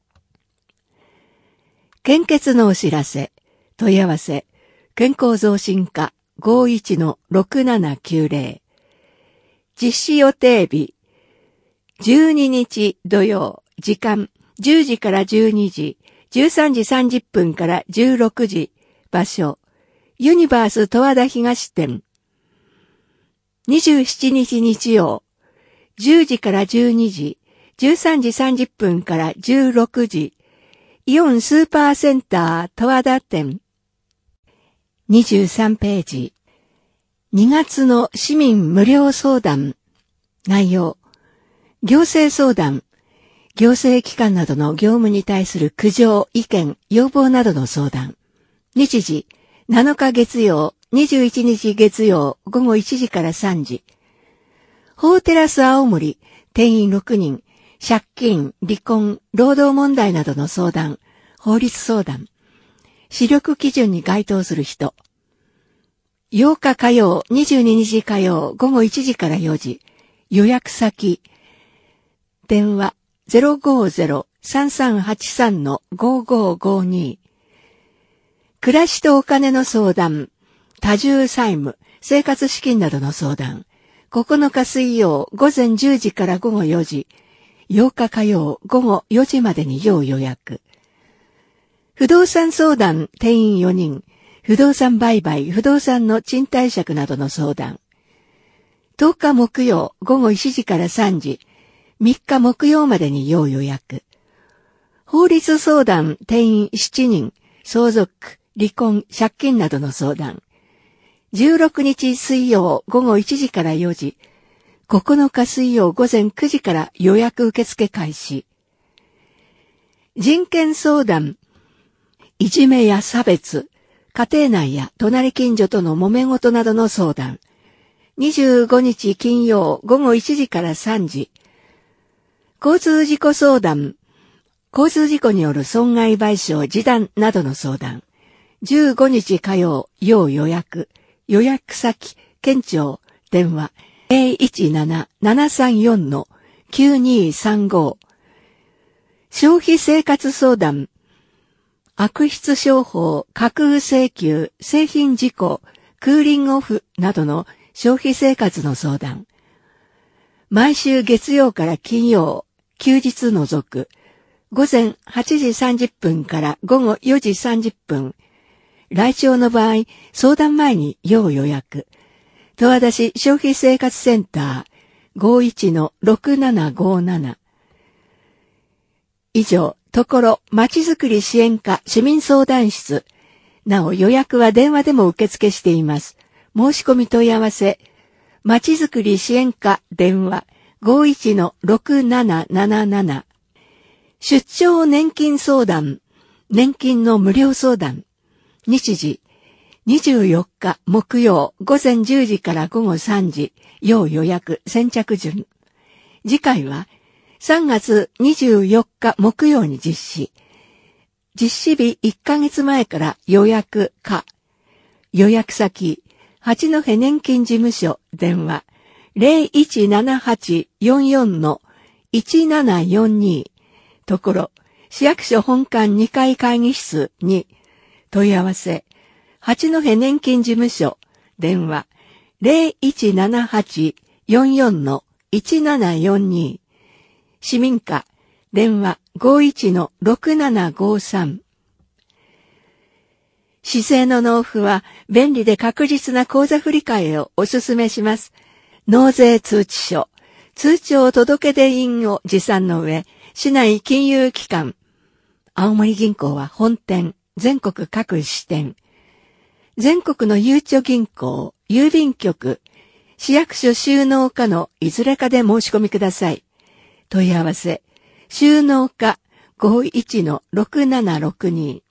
献血のお知らせ、問い合わせ、健康増進課 ごいちのろくななきゅうぜろ。実施予定日、じゅうににち土曜、時間じゅうじからじゅうにじ、じゅうさんじさんじゅっぷんからじゅうろくじ、場所、ユニバース十和田東店。にじゅうしちにち日曜、じゅうじからじゅうにじ、じゅうさんじさんじゅっぷんからじゅうろくじ、イオンスーパーセンター十和田店。にじゅうさんページ。にがつの市民無料相談。内容。行政相談。行政機関などの業務に対する苦情、意見、要望などの相談。日時。なのか月曜、にじゅういちにち月曜、ごごいちじからさんじ。法テラス青森、定員ろくにん、借金、離婚、労働問題などの相談、法律相談。視力基準に該当する人。ようか火曜、にじゅうににち火曜、ごごいちじからよじ。予約先。電話 ゼロごゼロ さんさんはちさん ごごごに。暮らしとお金の相談。多重債務、生活資金などの相談。ここのか水曜、午前じゅうじからごごよじ。ようか火曜、ごごよじまでに要予約。不動産相談、定員よにん。不動産売買、不動産の賃貸借などの相談。とおか木曜、ごごいちじからさんじ。みっか木曜までに要予約。法律相談、定員しちにん。相続、離婚、借金などの相談。じゅうろくにち水曜、ごごいちじからよじ。 ここのか水曜午前くじから予約受付開始。人権相談、いじめや差別、家庭内や隣近所との揉め事などの相談。にじゅうごにち金曜午後いちじからさんじ。交通事故相談、交通事故による損害賠償示談などの相談。じゅうごにち火曜、要予約、予約先、県庁、電話、ゼロいちなな ななさんよん きゅうにさんご。消費生活相談、悪質商法、架空請求、製品事故、クーリングオフなどの消費生活の相談。毎週月曜から金曜、休日除く、午前はちじさんじゅっぷんから午後よじさんじゅっぷん。来庁の場合、相談前に要予約。十和田市消費生活センター ごいちのろくななごなな。以上、ところ、まちづくり支援課市民相談室。なお予約は電話でも受付しています。申し込み問い合わせ。まちづくり支援課電話 ごいちのろくなななななな。出張年金相談。年金の無料相談。日時。にじゅうよっか木曜午前じゅうじから午後さんじ。要予約先着順。次回はさんがつにじゅうよっか木曜に実施。実施日いっかげつまえから予約可。予約先、八戸年金事務所電話 ゼロいちななはちよんよん いちななよんに。ところ、市役所本館にかい会議室に問い合わせ、八戸年金事務所電話 ゼロいちななはちよんよん いちななよんに。市民課電話 ごいちのろくななごさん。市政の納付は便利で確実な口座振替をお勧めします。納税通知書、通帳届出印を持参の上、市内金融機関、青森銀行は本店、全国各支店、全国のゆうちょ銀行、郵便局、市役所収納課のいずれかで申し込みください。問い合わせ、収納課 ごいちのろくななろくに。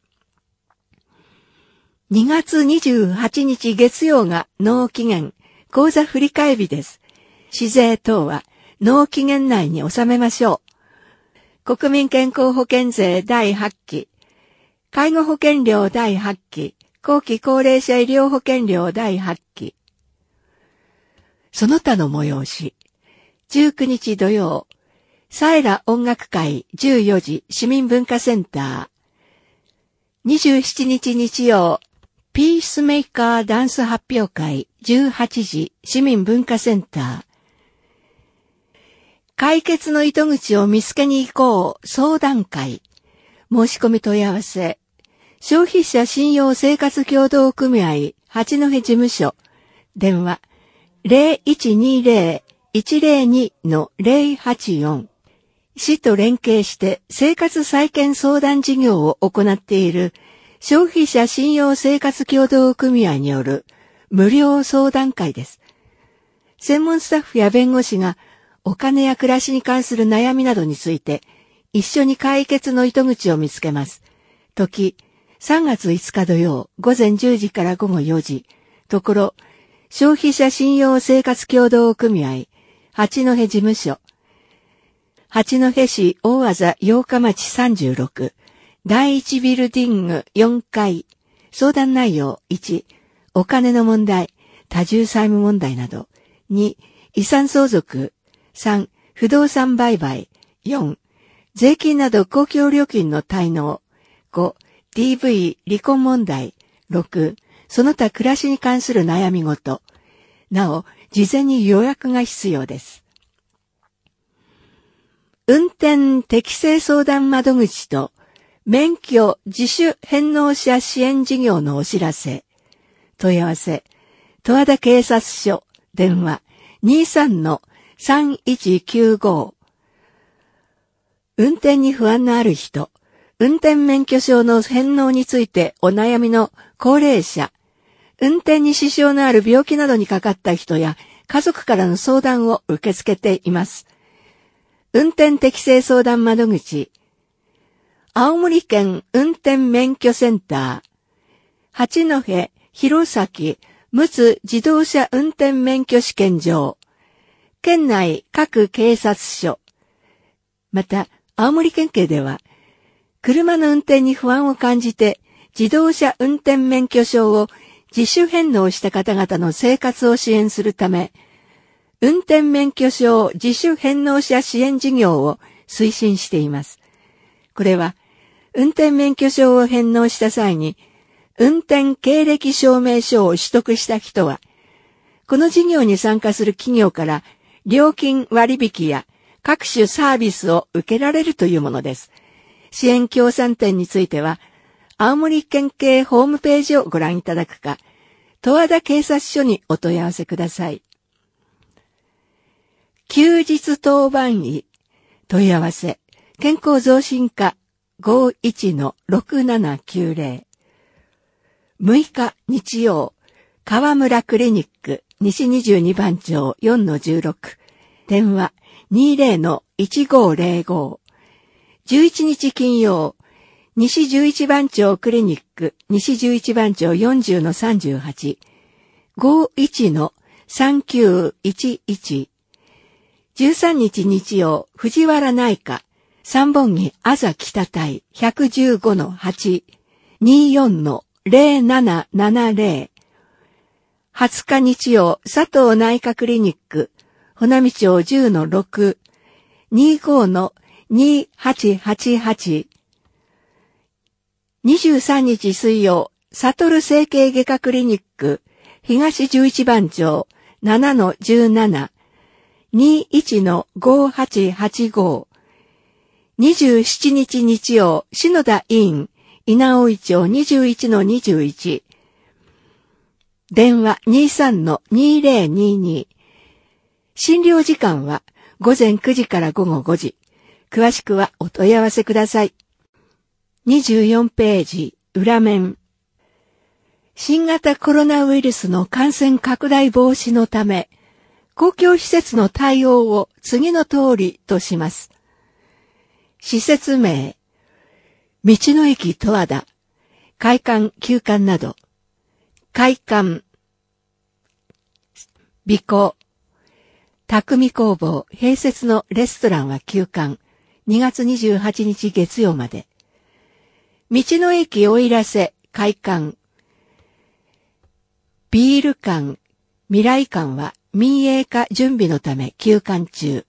にがつにじゅうはちにち月曜が納期限、口座振替日です。市税等は納期限内に納めましょう。国民健康保険税だいはっき、介護保険料だいはっき、後期高齢者医療保険料だいはっき。その他の催し、じゅうくにち土曜、サエラ音楽会じゅうよじ市民文化センター。にじゅうしちにち日曜、ピースメーカーダンス発表会じゅうはちじ市民文化センター。解決の糸口を見つけに行こう相談会。申し込み問い合わせ。消費者信用生活協同組合八戸事務所。電話 ゼロいちにゼロ いちゼロに のゼロはちよん。市と連携して生活再建相談事業を行っている消費者信用生活協同組合による無料相談会です。専門スタッフや弁護士がお金や暮らしに関する悩みなどについて一緒に解決の糸口を見つけます。時、さんがついつか土曜午前じゅうじから午後よじ。ところ、消費者信用生活協同組合八戸事務所。八戸市大字八日町さんじゅうろく。第一ビルディングよんかい。相談内容いち、お金の問題、多重債務問題など。に、遺産相続。さん、不動産売買。よん、税金など公共料金の滞納。ご、ディーブイ 離婚問題。ろく、その他暮らしに関する悩み事。なお、事前に予約が必要です。運転適正相談窓口と免許自主返納者支援事業のお知らせ。問い合わせ、十和田警察署、電話 にじゅうさんのさんいちきゅうご。運転に不安のある人、運転免許証の返納についてお悩みの高齢者、運転に支障のある病気などにかかった人や家族からの相談を受け付けています。運転適正相談窓口、青森県運転免許センター、八戸、弘前、陸奥自動車運転免許試験場、県内各警察署、また、青森県警では、車の運転に不安を感じて、自動車運転免許証を自主返納した方々の生活を支援するため、運転免許証自主返納者支援事業を推進しています。これは、運転免許証を返納した際に、運転経歴証明書を取得した人は、この事業に参加する企業から料金割引や各種サービスを受けられるというものです。支援協賛点については、青森県警ホームページをご覧いただくか、十和田警察署にお問い合わせください。休日当番医、問い合わせ、健康増進課 ごいちのろくななきゅうぜろ。むいか日曜、川村クリニック西にじゅうにばん町 よんのじゅうろく、電話 にじゅうのいちごぜろご。じゅういちにち金曜、西じゅういちばん町クリニック西じゅういちばん町 よんじゅうのさんじゅうはち、ごいちのさんきゅういちいち。じゅうさんにち日曜、藤原内科三本木あざ北隊 ひゃくじゅうごのはち、にじゅうよんのぜろななななぜろ。はつか日曜、佐藤内科クリニック、船見町 じゅうのろく、にじゅうごのにはちはちはち。にじゅうさんにち水曜、悟整形外科クリニック、東じゅういちばん町 ななのじゅうなな、にじゅういちのごはちはちご。にじゅうしちにち日曜、篠田医院、稲生町 にじゅういちのにじゅういち。電話 にじゅうさんのにぜろにに。診療時間は午前くじから午後ごじ。詳しくはお問い合わせください。にじゅうよんページ、裏面。新型コロナウイルスの感染拡大防止のため、公共施設の対応を次の通りとします。施設名、道の駅十和田、会館、休館など、会館、美香、匠工房、併設のレストランは休館、にがつにじゅうはちにち月曜まで。道の駅奥入瀬、会館、ビール館、未来館は民営化準備のため休館中。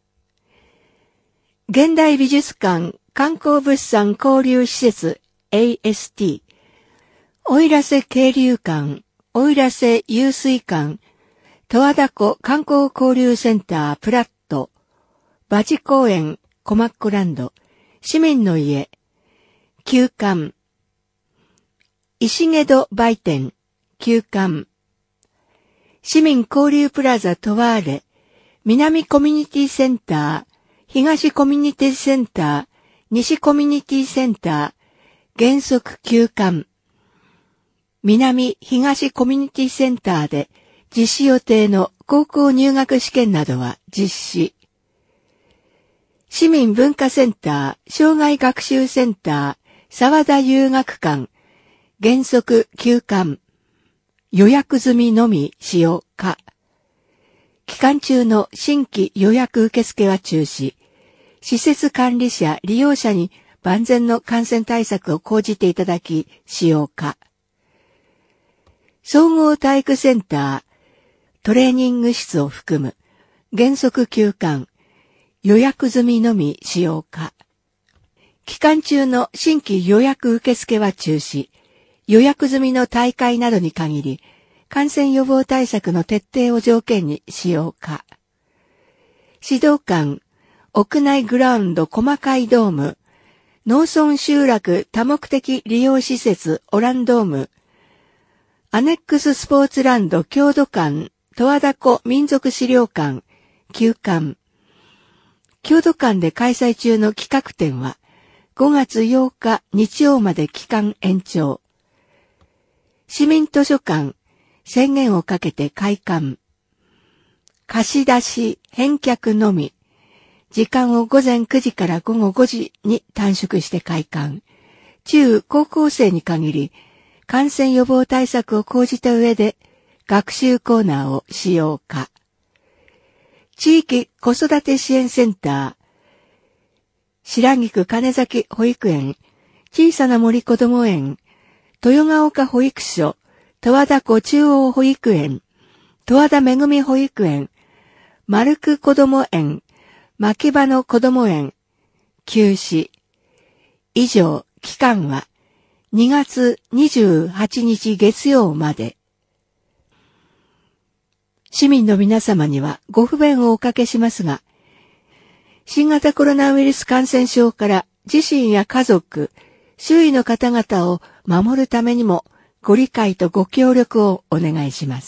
現代美術館、観光物産交流施設 エーエスティー、奥入瀬渓流館、奥入瀬湧水館、十和田湖観光交流センタープラット、馬地公園、コマッコランド、市民の家、休館、石毛戸売店、休館、市民交流プラザトワーレ、南コミュニティセンター、東コミュニティセンター、西コミュニティセンター、原則休館、南東コミュニティセンターで実施予定の高校入学試験などは実施。市民文化センター、障害学習センター、沢田遊学館、原則休館、予約済みのみ使用可。期間中の新規予約受付は中止。施設管理者、利用者に万全の感染対策を講じていただき、使用可。総合体育センター、トレーニング室を含む、原則休館、予約済みのみ使用可。期間中の新規予約受付は中止。予約済みの大会などに限り、感染予防対策の徹底を条件に使用可。指導館、屋内グラウンド細かいドーム、農村集落多目的利用施設オランドーム、アネックススポーツランド郷土館、十和田湖民族資料館、休館。郷土館で開催中の企画展は、ごがつようか日曜まで期間延長。市民図書館、宣言をかけて開館。 貸し出し、返却のみ。時間を午前くじから午後ごじに短縮して開館。中高校生に限り、感染予防対策を講じた上で、学習コーナーを使用化。地域子育て支援センター、白菊金崎保育園、小さな森こども園、豊ヶ丘保育所、十和田湖中央保育園、十和田めぐみ保育園、丸久こども園、牧場のこども園、休止。以上、期間はにがつにじゅうはちにち月曜まで。市民の皆様にはご不便をおかけしますが、新型コロナウイルス感染症から自身や家族、周囲の方々を守るためにもご理解とご協力をお願いします。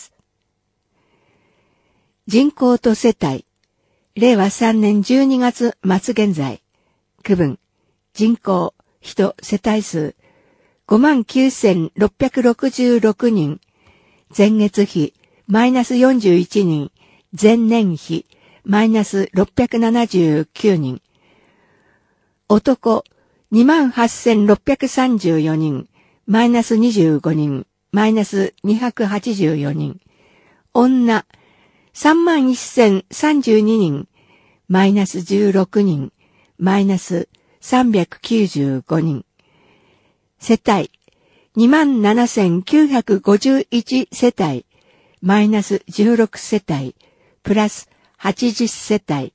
人口と世帯、れいわさんねんじゅうにがつ末現在、区分、人口、人、世帯数、ごまんきゅうせんろっぴゃくろくじゅうろくにん、前月比、マイナスよんじゅういちにん、前年比、マイナスろっぴゃくななじゅうきゅうにん。男、にまんはっせんろっぴゃくさんじゅうよにん、マイナスにじゅうごにん、マイナスにひゃくはちじゅうよにん。女、さんまんせんさんじゅうににん、マイナスじゅうろくにん、マイナスさんびゃくきゅうじゅうごにん。世帯、にまんななせんきゅうひゃくごじゅういち世帯、マイナスじゅうろく世帯、プラスはちじゅう世帯。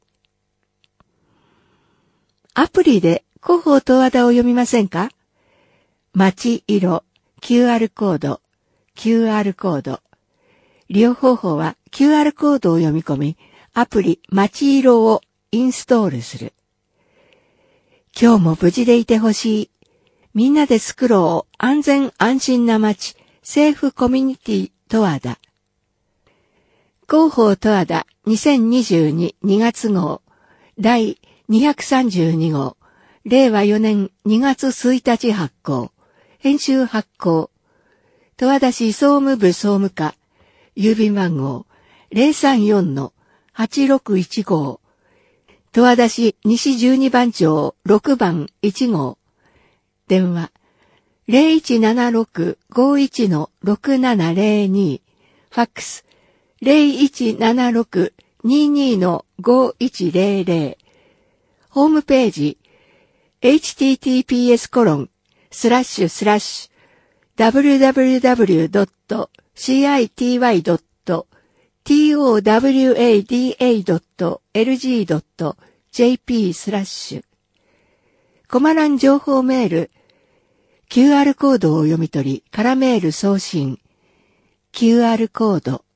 アプリで広報十和田を読みませんか？街色、キューアール コード、キューアール コード。利用方法は キューアール コードを読み込み、アプリ街色をインストールする。今日も無事でいてほしい。みんなで作ろう安全安心な街、セーフコミュニティ十和田。広報十和田にせんにじゅうに にがつ号、第にひゃくさんじゅうに号、れいわよねんにがつついたち発行、編集発行、十和田市総務部総務課、郵便番号 ゼロさんよんのはちろくいちご、十和田市西じゅうにばん町ろくばんいち号、電話 ゼロいちななろく ごいちのろくななゼロに、ファックス ゼロいちななろく ににのごいちゼロゼロ、ホームページ エイチティーティーピーエスコロンスラッシュスラッシュダブリューダブリューダブリュードットシーアイティーワイドットトワダドットエルジードットジェーピー スラッシュコマ欄情報メール キューアール コードを読み取り、空メール送信 キューアール コード